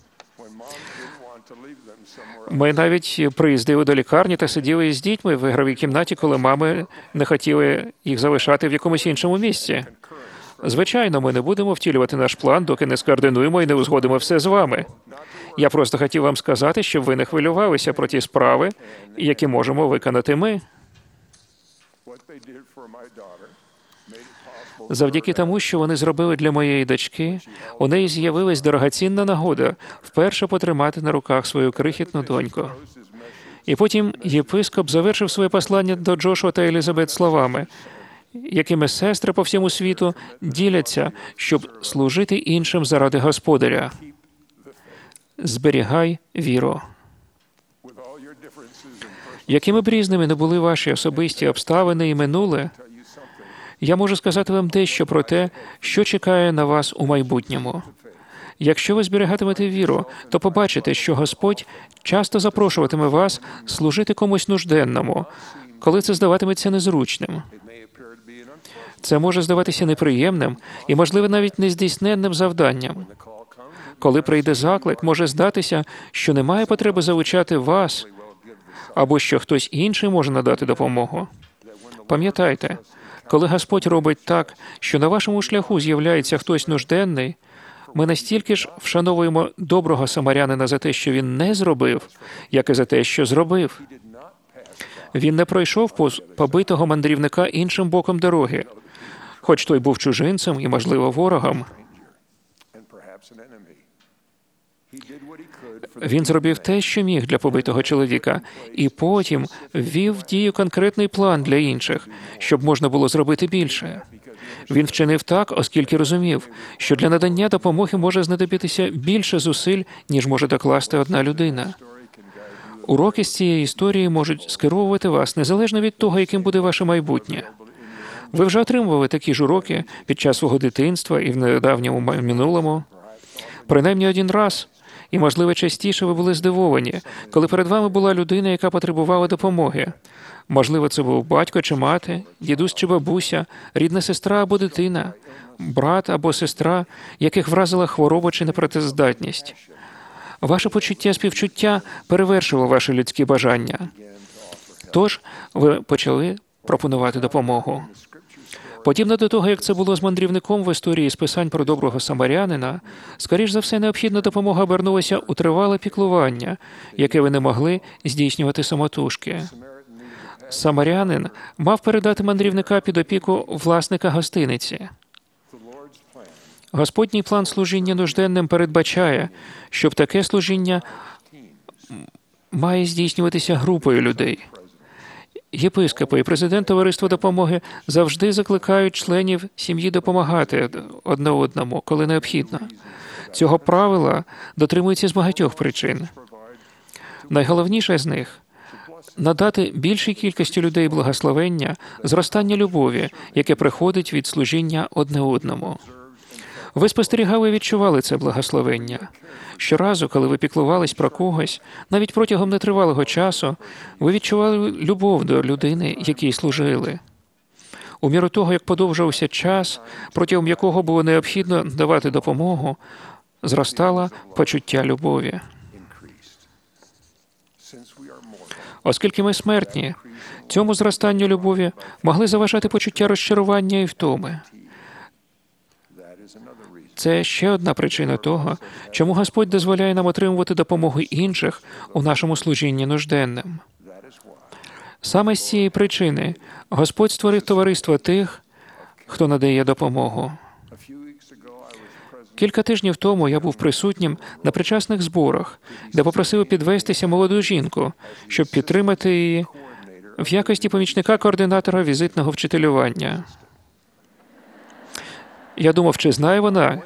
Speaker 6: ми навіть приїздили до лікарні та сиділи з дітьми в ігровій кімнаті, коли мами не хотіли їх залишати в якомусь іншому місці. Звичайно, ми не будемо втілювати наш план, доки не скоординуємо і не узгодимо все з вами. Я просто хотів вам сказати, щоб ви не хвилювалися про ті справи, які можемо виконати ми. Завдяки тому, що вони зробили для моєї дочки, у неї з'явилась дорогоцінна нагода вперше потримати на руках свою крихітну доньку. І потім єпископ завершив своє послання до Джошуа та Елізабет словами, якими сестри по всьому світу діляться, щоб служити іншим заради Господаря. Зберігай віру. Якими б різними не були ваші особисті обставини і минуле, я можу сказати вам дещо про те, що чекає на вас у майбутньому. Якщо ви зберігатимете віру, то побачите, що Господь часто запрошуватиме вас служити комусь нужденному, коли це здаватиметься незручним. Це може здаватися неприємним і, можливо, навіть нездійсненним завданням. Коли прийде заклик, може здатися, що немає потреби залучати вас, або що хтось інший може надати допомогу. Пам'ятайте, коли Господь робить так, що на вашому шляху з'являється хтось нужденний, ми настільки ж вшановуємо доброго самарянина за те, що він не зробив, як і за те, що зробив. Він не пройшов повз побитого мандрівника іншим боком дороги, хоч той був чужинцем і, можливо, ворогом. Він зробив те, що міг для побитого чоловіка, і потім ввів в дію конкретний план для інших, щоб можна було зробити більше. Він вчинив так, оскільки розумів, що для надання допомоги може знадобитися більше зусиль, ніж може докласти одна людина. Уроки з цієї історії можуть скеровувати вас, незалежно від того, яким буде ваше майбутнє. Ви вже отримували такі ж уроки під час свого дитинства і в недавньому минулому. Принаймні один раз, і, можливо, частіше ви були здивовані, коли перед вами була людина, яка потребувала допомоги. Можливо, це був батько чи мати, дідусь чи бабуся, рідна сестра або дитина, брат або сестра, яких вразила хвороба чи непрацездатність. Ваше почуття співчуття перевершило ваші людські бажання. Тож ви почали пропонувати допомогу. Подібно до того, як це було з мандрівником в історії з писань про доброго самарянина, скоріш за все, необхідна допомога обернулася у тривале піклування, яке ви не могли здійснювати самотужки. Самарянин мав передати мандрівника під опіку власника гостиниці. Господній план служіння нужденним передбачає, щоб таке служіння має здійснюватися групою людей. Єпископи і президент Товариства допомоги завжди закликають членів сім'ї допомагати одне одному, коли необхідно. Цього правила дотримуються з багатьох причин. Найголовніше з них – надати більшій кількості людей благословення, зростання любові, яке приходить від служіння одне одному. Ви спостерігали і відчували це благословення. Щоразу, коли ви піклувались про когось, навіть протягом нетривалого часу, ви відчували любов до людини, якій служили. У міру того, як подовжувався час, протягом якого було необхідно давати допомогу, зростало почуття любові. Оскільки ми смертні, цьому зростанню любові могли заважати почуття розчарування і втоми. Це ще одна причина того, чому Господь дозволяє нам отримувати допомогу інших у нашому служінні нужденним. Саме з цієї причини Господь створив товариство тих, хто надає допомогу. Кілька тижнів тому я був присутнім на причасних зборах, де попросив підвестися молоду жінку, щоб підтримати її в якості помічника-координатора візитного вчителювання. Я думав, чи знає вона,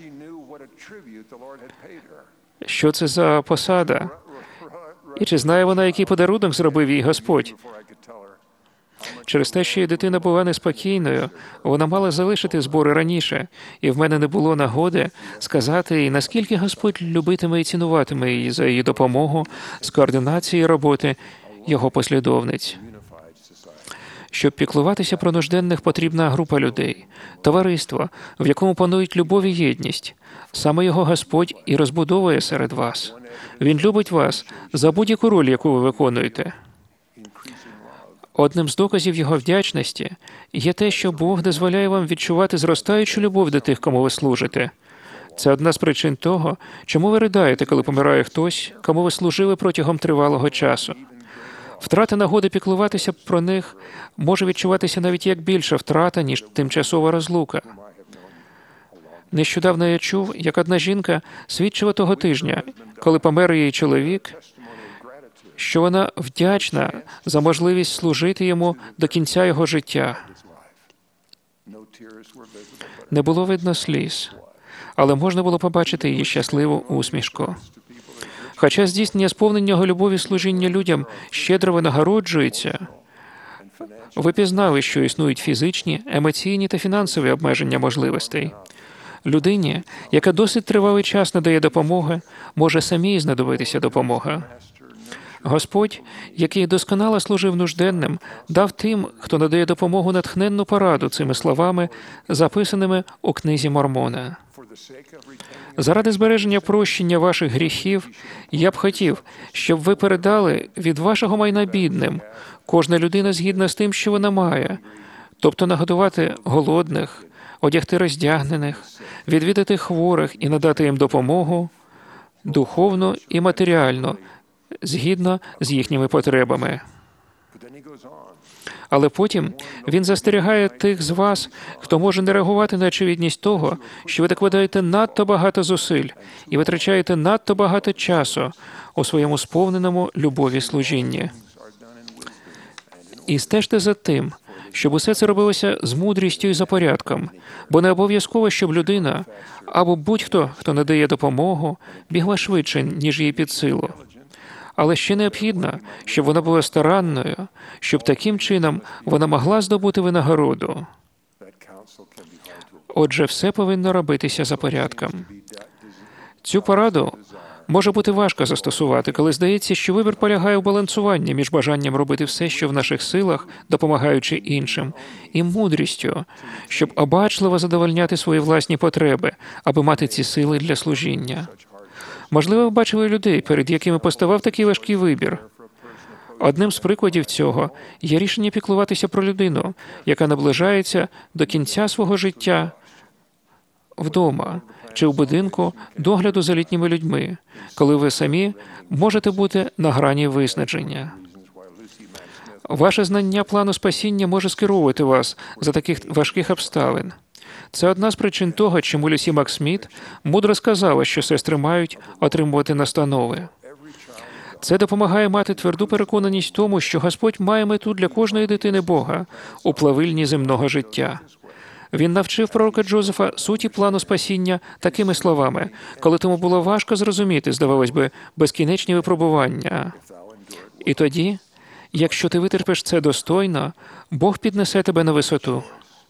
Speaker 6: що це за посада, і чи знає вона, який подарунок зробив їй Господь. Через те, що її дитина була неспокійною, вона мала залишити збори раніше, і в мене не було нагоди сказати їй, наскільки Господь любитиме і цінуватиме її за її допомогу з координації роботи його послідовниць. Щоб піклуватися про нужденних, потрібна група людей, товариство, в якому панують любов і єдність. Саме його Господь і розбудовує серед вас. Він любить вас за будь-яку роль, яку ви виконуєте. Одним з доказів його вдячності є те, що Бог дозволяє вам відчувати зростаючу любов до тих, кому ви служите. Це одна з причин того, чому ви придаєте, коли помирає хтось, кому ви служили протягом тривалого часу. Втрата нагоди піклуватися про них може відчуватися навіть як більша втрата, ніж тимчасова розлука. Нещодавно я чув, як одна жінка свідчила того тижня, коли помер її чоловік, що вона вдячна за можливість служити йому до кінця його життя. Не було видно сліз, але можна було побачити її щасливу усмішку. Хоча здійснення сповненого любові служіння людям щедро винагороджується, ви пізнали, що існують фізичні, емоційні та фінансові обмеження можливостей. Людині, яка досить тривалий час надає допомоги, може самій знадобитися допомога. Господь, який досконало служив нужденним, дав тим, хто надає допомогу, натхненну пораду цими словами, записаними у книзі Мормона. Заради збереження прощення ваших гріхів, я б хотів, щоб ви передали від вашого майна бідним, кожна людина згідна з тим, що вона має, тобто нагодувати голодних, одягти роздягнених, відвідати хворих і надати їм допомогу духовно і матеріально, згідно з їхніми потребами. Але потім він застерігає тих з вас, хто може не реагувати на очевидність того, що ви так видаєте надто багато зусиль і витрачаєте надто багато часу у своєму сповненому любові служінні. І стежте за тим, щоб усе це робилося з мудрістю і за порядком, бо не обов'язково, щоб людина або будь-хто, хто надає допомогу, бігла швидше, ніж їй під силу. Але ще необхідно, щоб вона була старанною, щоб таким чином вона могла здобути винагороду. Отже, все повинно робитися за порядком. Цю пораду може бути важко застосувати, коли здається, що вибір полягає у балансуванні між бажанням робити все, що в наших силах, допомагаючи іншим, і мудрістю, щоб обачливо задовольняти свої власні потреби, аби мати ці сили для служіння. Можливо, ви бачили людей, перед якими поставав такий важкий вибір. Одним з прикладів цього є рішення піклуватися про людину, яка наближається до кінця свого життя вдома чи в будинку догляду за літніми людьми, коли ви самі можете бути на грані виснаження. Ваше знання плану спасіння може скеровувати вас за таких важких обставин. Це одна з причин того, чому Люсі Максміт мудро сказала, що сестри мають отримувати настанови. Це допомагає мати тверду переконаність в тому, що Господь має мету для кожної дитини Бога у плавильні земного життя. Він навчив пророка Джозефа суті плану спасіння такими словами, коли тому було важко зрозуміти, здавалось би, безкінечні випробування. І тоді, якщо ти витерпиш це достойно, Бог піднесе тебе на висоту.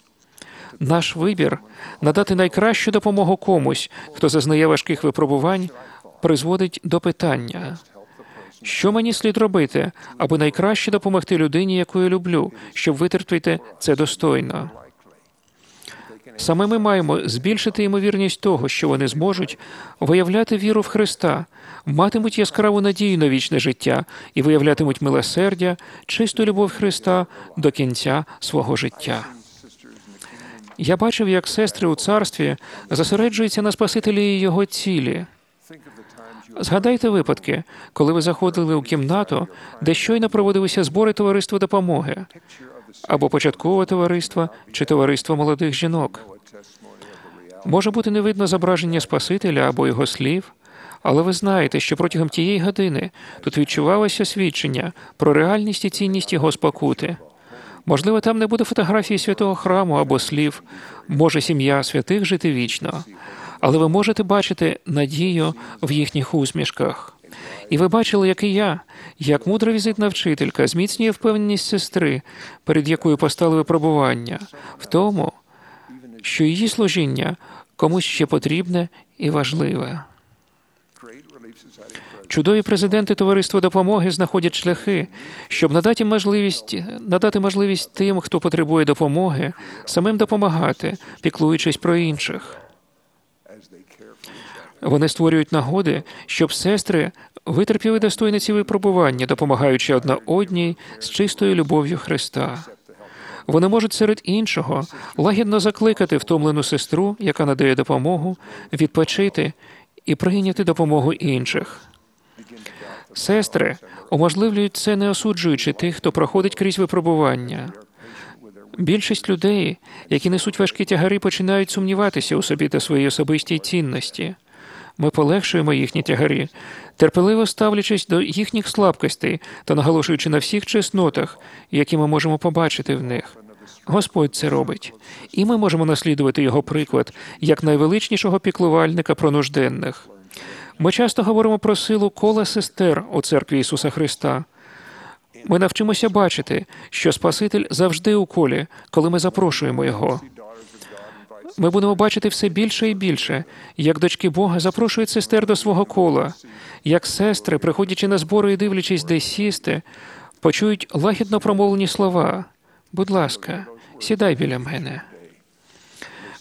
Speaker 6: Наш вибір – надати найкращу допомогу комусь, хто зазнає важких випробувань, призводить до питання. Що мені слід робити, аби найкраще допомогти людині, яку я люблю, щоб витерпіти це достойно? Саме ми маємо збільшити ймовірність того, що вони зможуть виявляти віру в Христа, матимуть яскраву надію на вічне життя і виявлятимуть милосердя, чисту любов Христа до кінця свого життя. Я бачив, як сестри у царстві зосереджуються на Спасителі і Його цілі. Згадайте випадки, коли ви заходили у кімнату, де щойно проводилися збори товариства допомоги, або початкового товариства, чи товариства молодих жінок. Може бути не видно зображення Спасителя або Його слів, але ви знаєте, що протягом тієї години тут відчувалося свідчення про реальність і цінність Його спокути. Можливо, там не буде фотографії святого храму або слів «Може сім'я святих жити вічно», але ви можете бачити надію в їхніх усмішках. І ви бачили, як і я, як мудра візитна вчителька зміцнює впевненість сестри, перед якою постали випробування, в тому, що її служіння комусь ще потрібне і важливе. Чудові президенти Товариства допомоги знаходять шляхи, щоб надати можливість, надати можливість тим, хто потребує допомоги, самим допомагати, піклуючись про інших. Вони створюють нагоди, щоб сестри витерпіли достойне ці випробування, допомагаючи одна одній з чистою любов'ю Христа. Вони можуть серед іншого лагідно закликати втомлену сестру, яка надає допомогу, відпочити і прийняти допомогу інших. Сестри уможливлюють це, не осуджуючи тих, хто проходить крізь випробування. Більшість людей, які несуть важкі тягари, починають сумніватися у собі та своїй особистій цінності. Ми полегшуємо їхні тягарі, терпеливо ставлячись до їхніх слабкостей та наголошуючи на всіх чеснотах, які ми можемо побачити в них. Господь це робить. І ми можемо наслідувати Його приклад, як найвеличнішого піклувальника про нужденних. Ми часто говоримо про силу кола сестер у Церкві Ісуса Христа. Ми навчимося бачити, що Спаситель завжди у колі, коли ми запрошуємо Його. Ми будемо бачити все більше і більше, як дочки Бога запрошують сестер до свого кола, як сестри, приходячи на збори і дивлячись, де сісти, почують лагідно промовлені слова: «Будь ласка, сідай біля мене».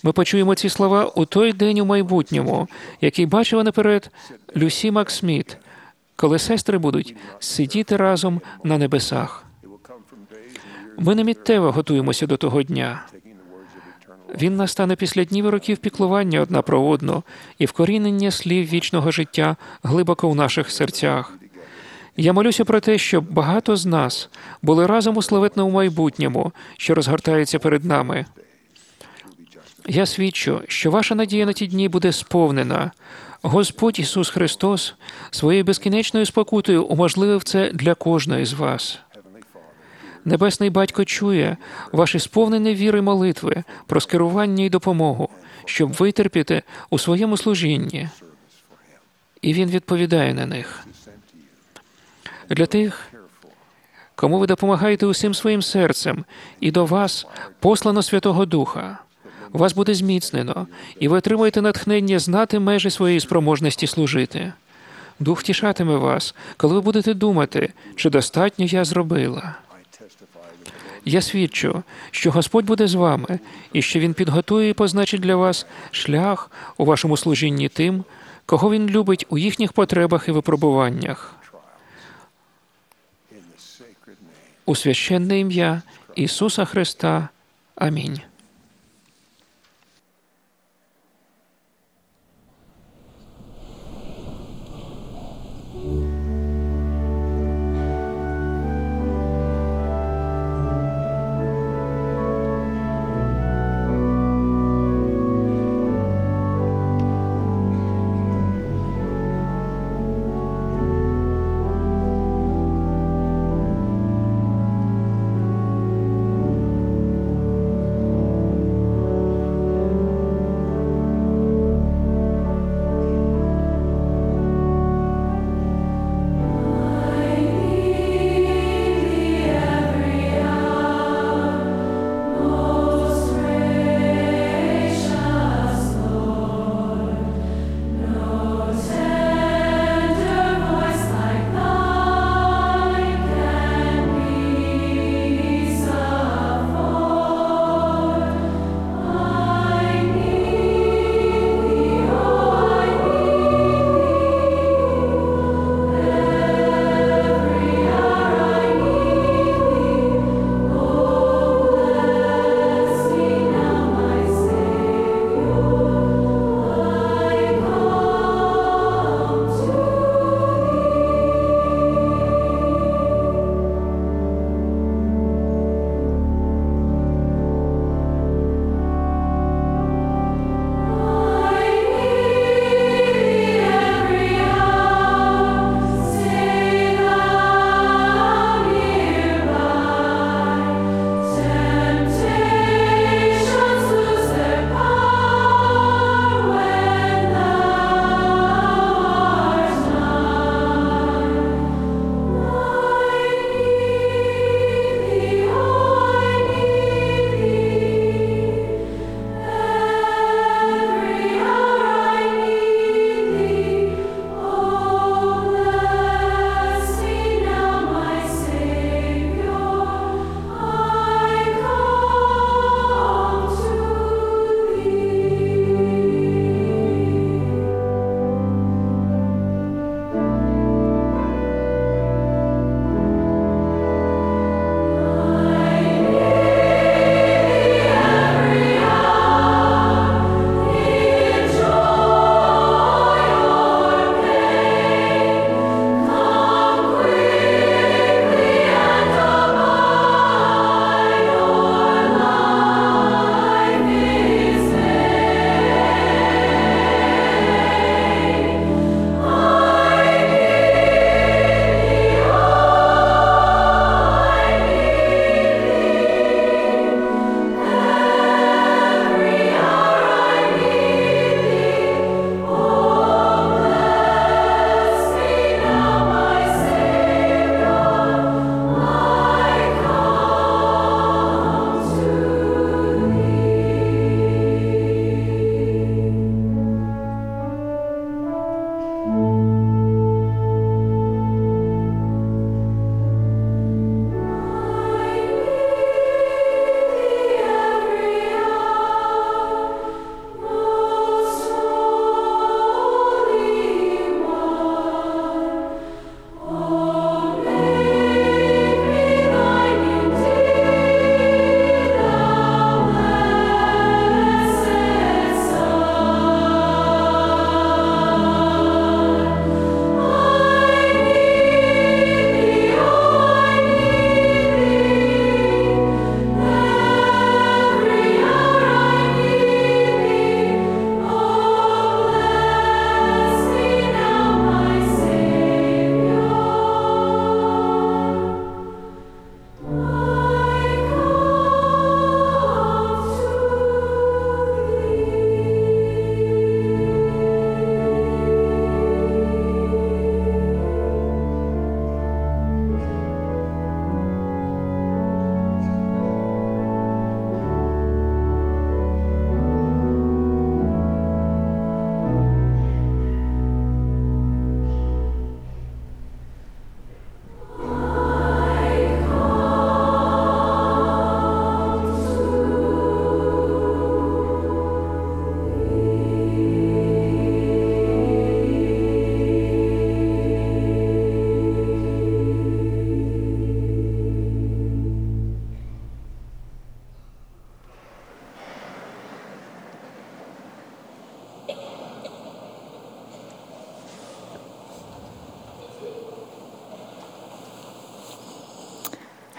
Speaker 6: Ми почуємо ці слова у той день у майбутньому, який бачила наперед Люсі Максміт, коли сестри будуть сидіти разом на небесах. Ми не миттєво готуємося до того дня. Він настане після днів і років піклування одна про одну і вкорінення слів вічного життя глибоко в наших серцях. Я молюся про те, щоб багато з нас були разом у славетному майбутньому, що розгортається перед нами. Я свідчу, що ваша надія на ті дні буде сповнена. Господь Ісус Христос своєю безкінечною спокутою уможливив це для кожної з вас. Небесний Батько чує ваші сповнені віри молитви про скерування і допомогу, щоб витерпіти у своєму служінні. І Він відповідає на них. Для тих, кому ви допомагаєте усім своїм серцем, і до вас послано Святого Духа, вас буде зміцнено, і ви отримаєте натхнення знати межі своєї спроможності служити. Дух втішатиме вас, коли ви будете думати, чи достатньо я зробила. Я свідчу, що Господь буде з вами, і що Він підготує і позначить для вас шлях у вашому служінні тим, кого Він любить у їхніх потребах і випробуваннях. У священне ім'я Ісуса Христа. Амінь.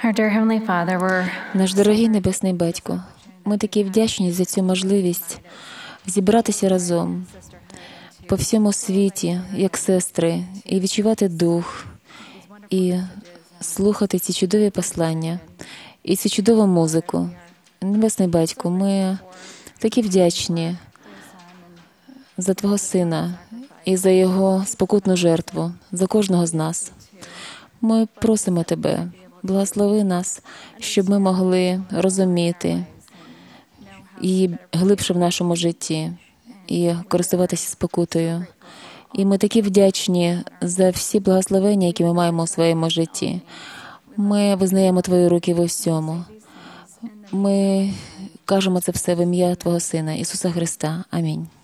Speaker 5: Our dear Heavenly Father, we're
Speaker 1: Наш дорогий Небесний Батько, ми такі вдячні за цю можливість зібратися разом по всьому світі, як сестри, і відчувати дух, і слухати ці чудові послання, і цю чудову музику. Небесний Батько, ми такі вдячні за Твого Сина і за Його спокутну жертву, за кожного з нас. Ми просимо Тебе, благослови нас, щоб ми могли розуміти її глибше в нашому житті і користуватися спокутою. І ми такі вдячні за всі благословення, які ми маємо у своєму житті. Ми визнаємо Твої руки во всьому. Ми кажемо це все в ім'я Твого Сина, Ісуса Христа. Амінь.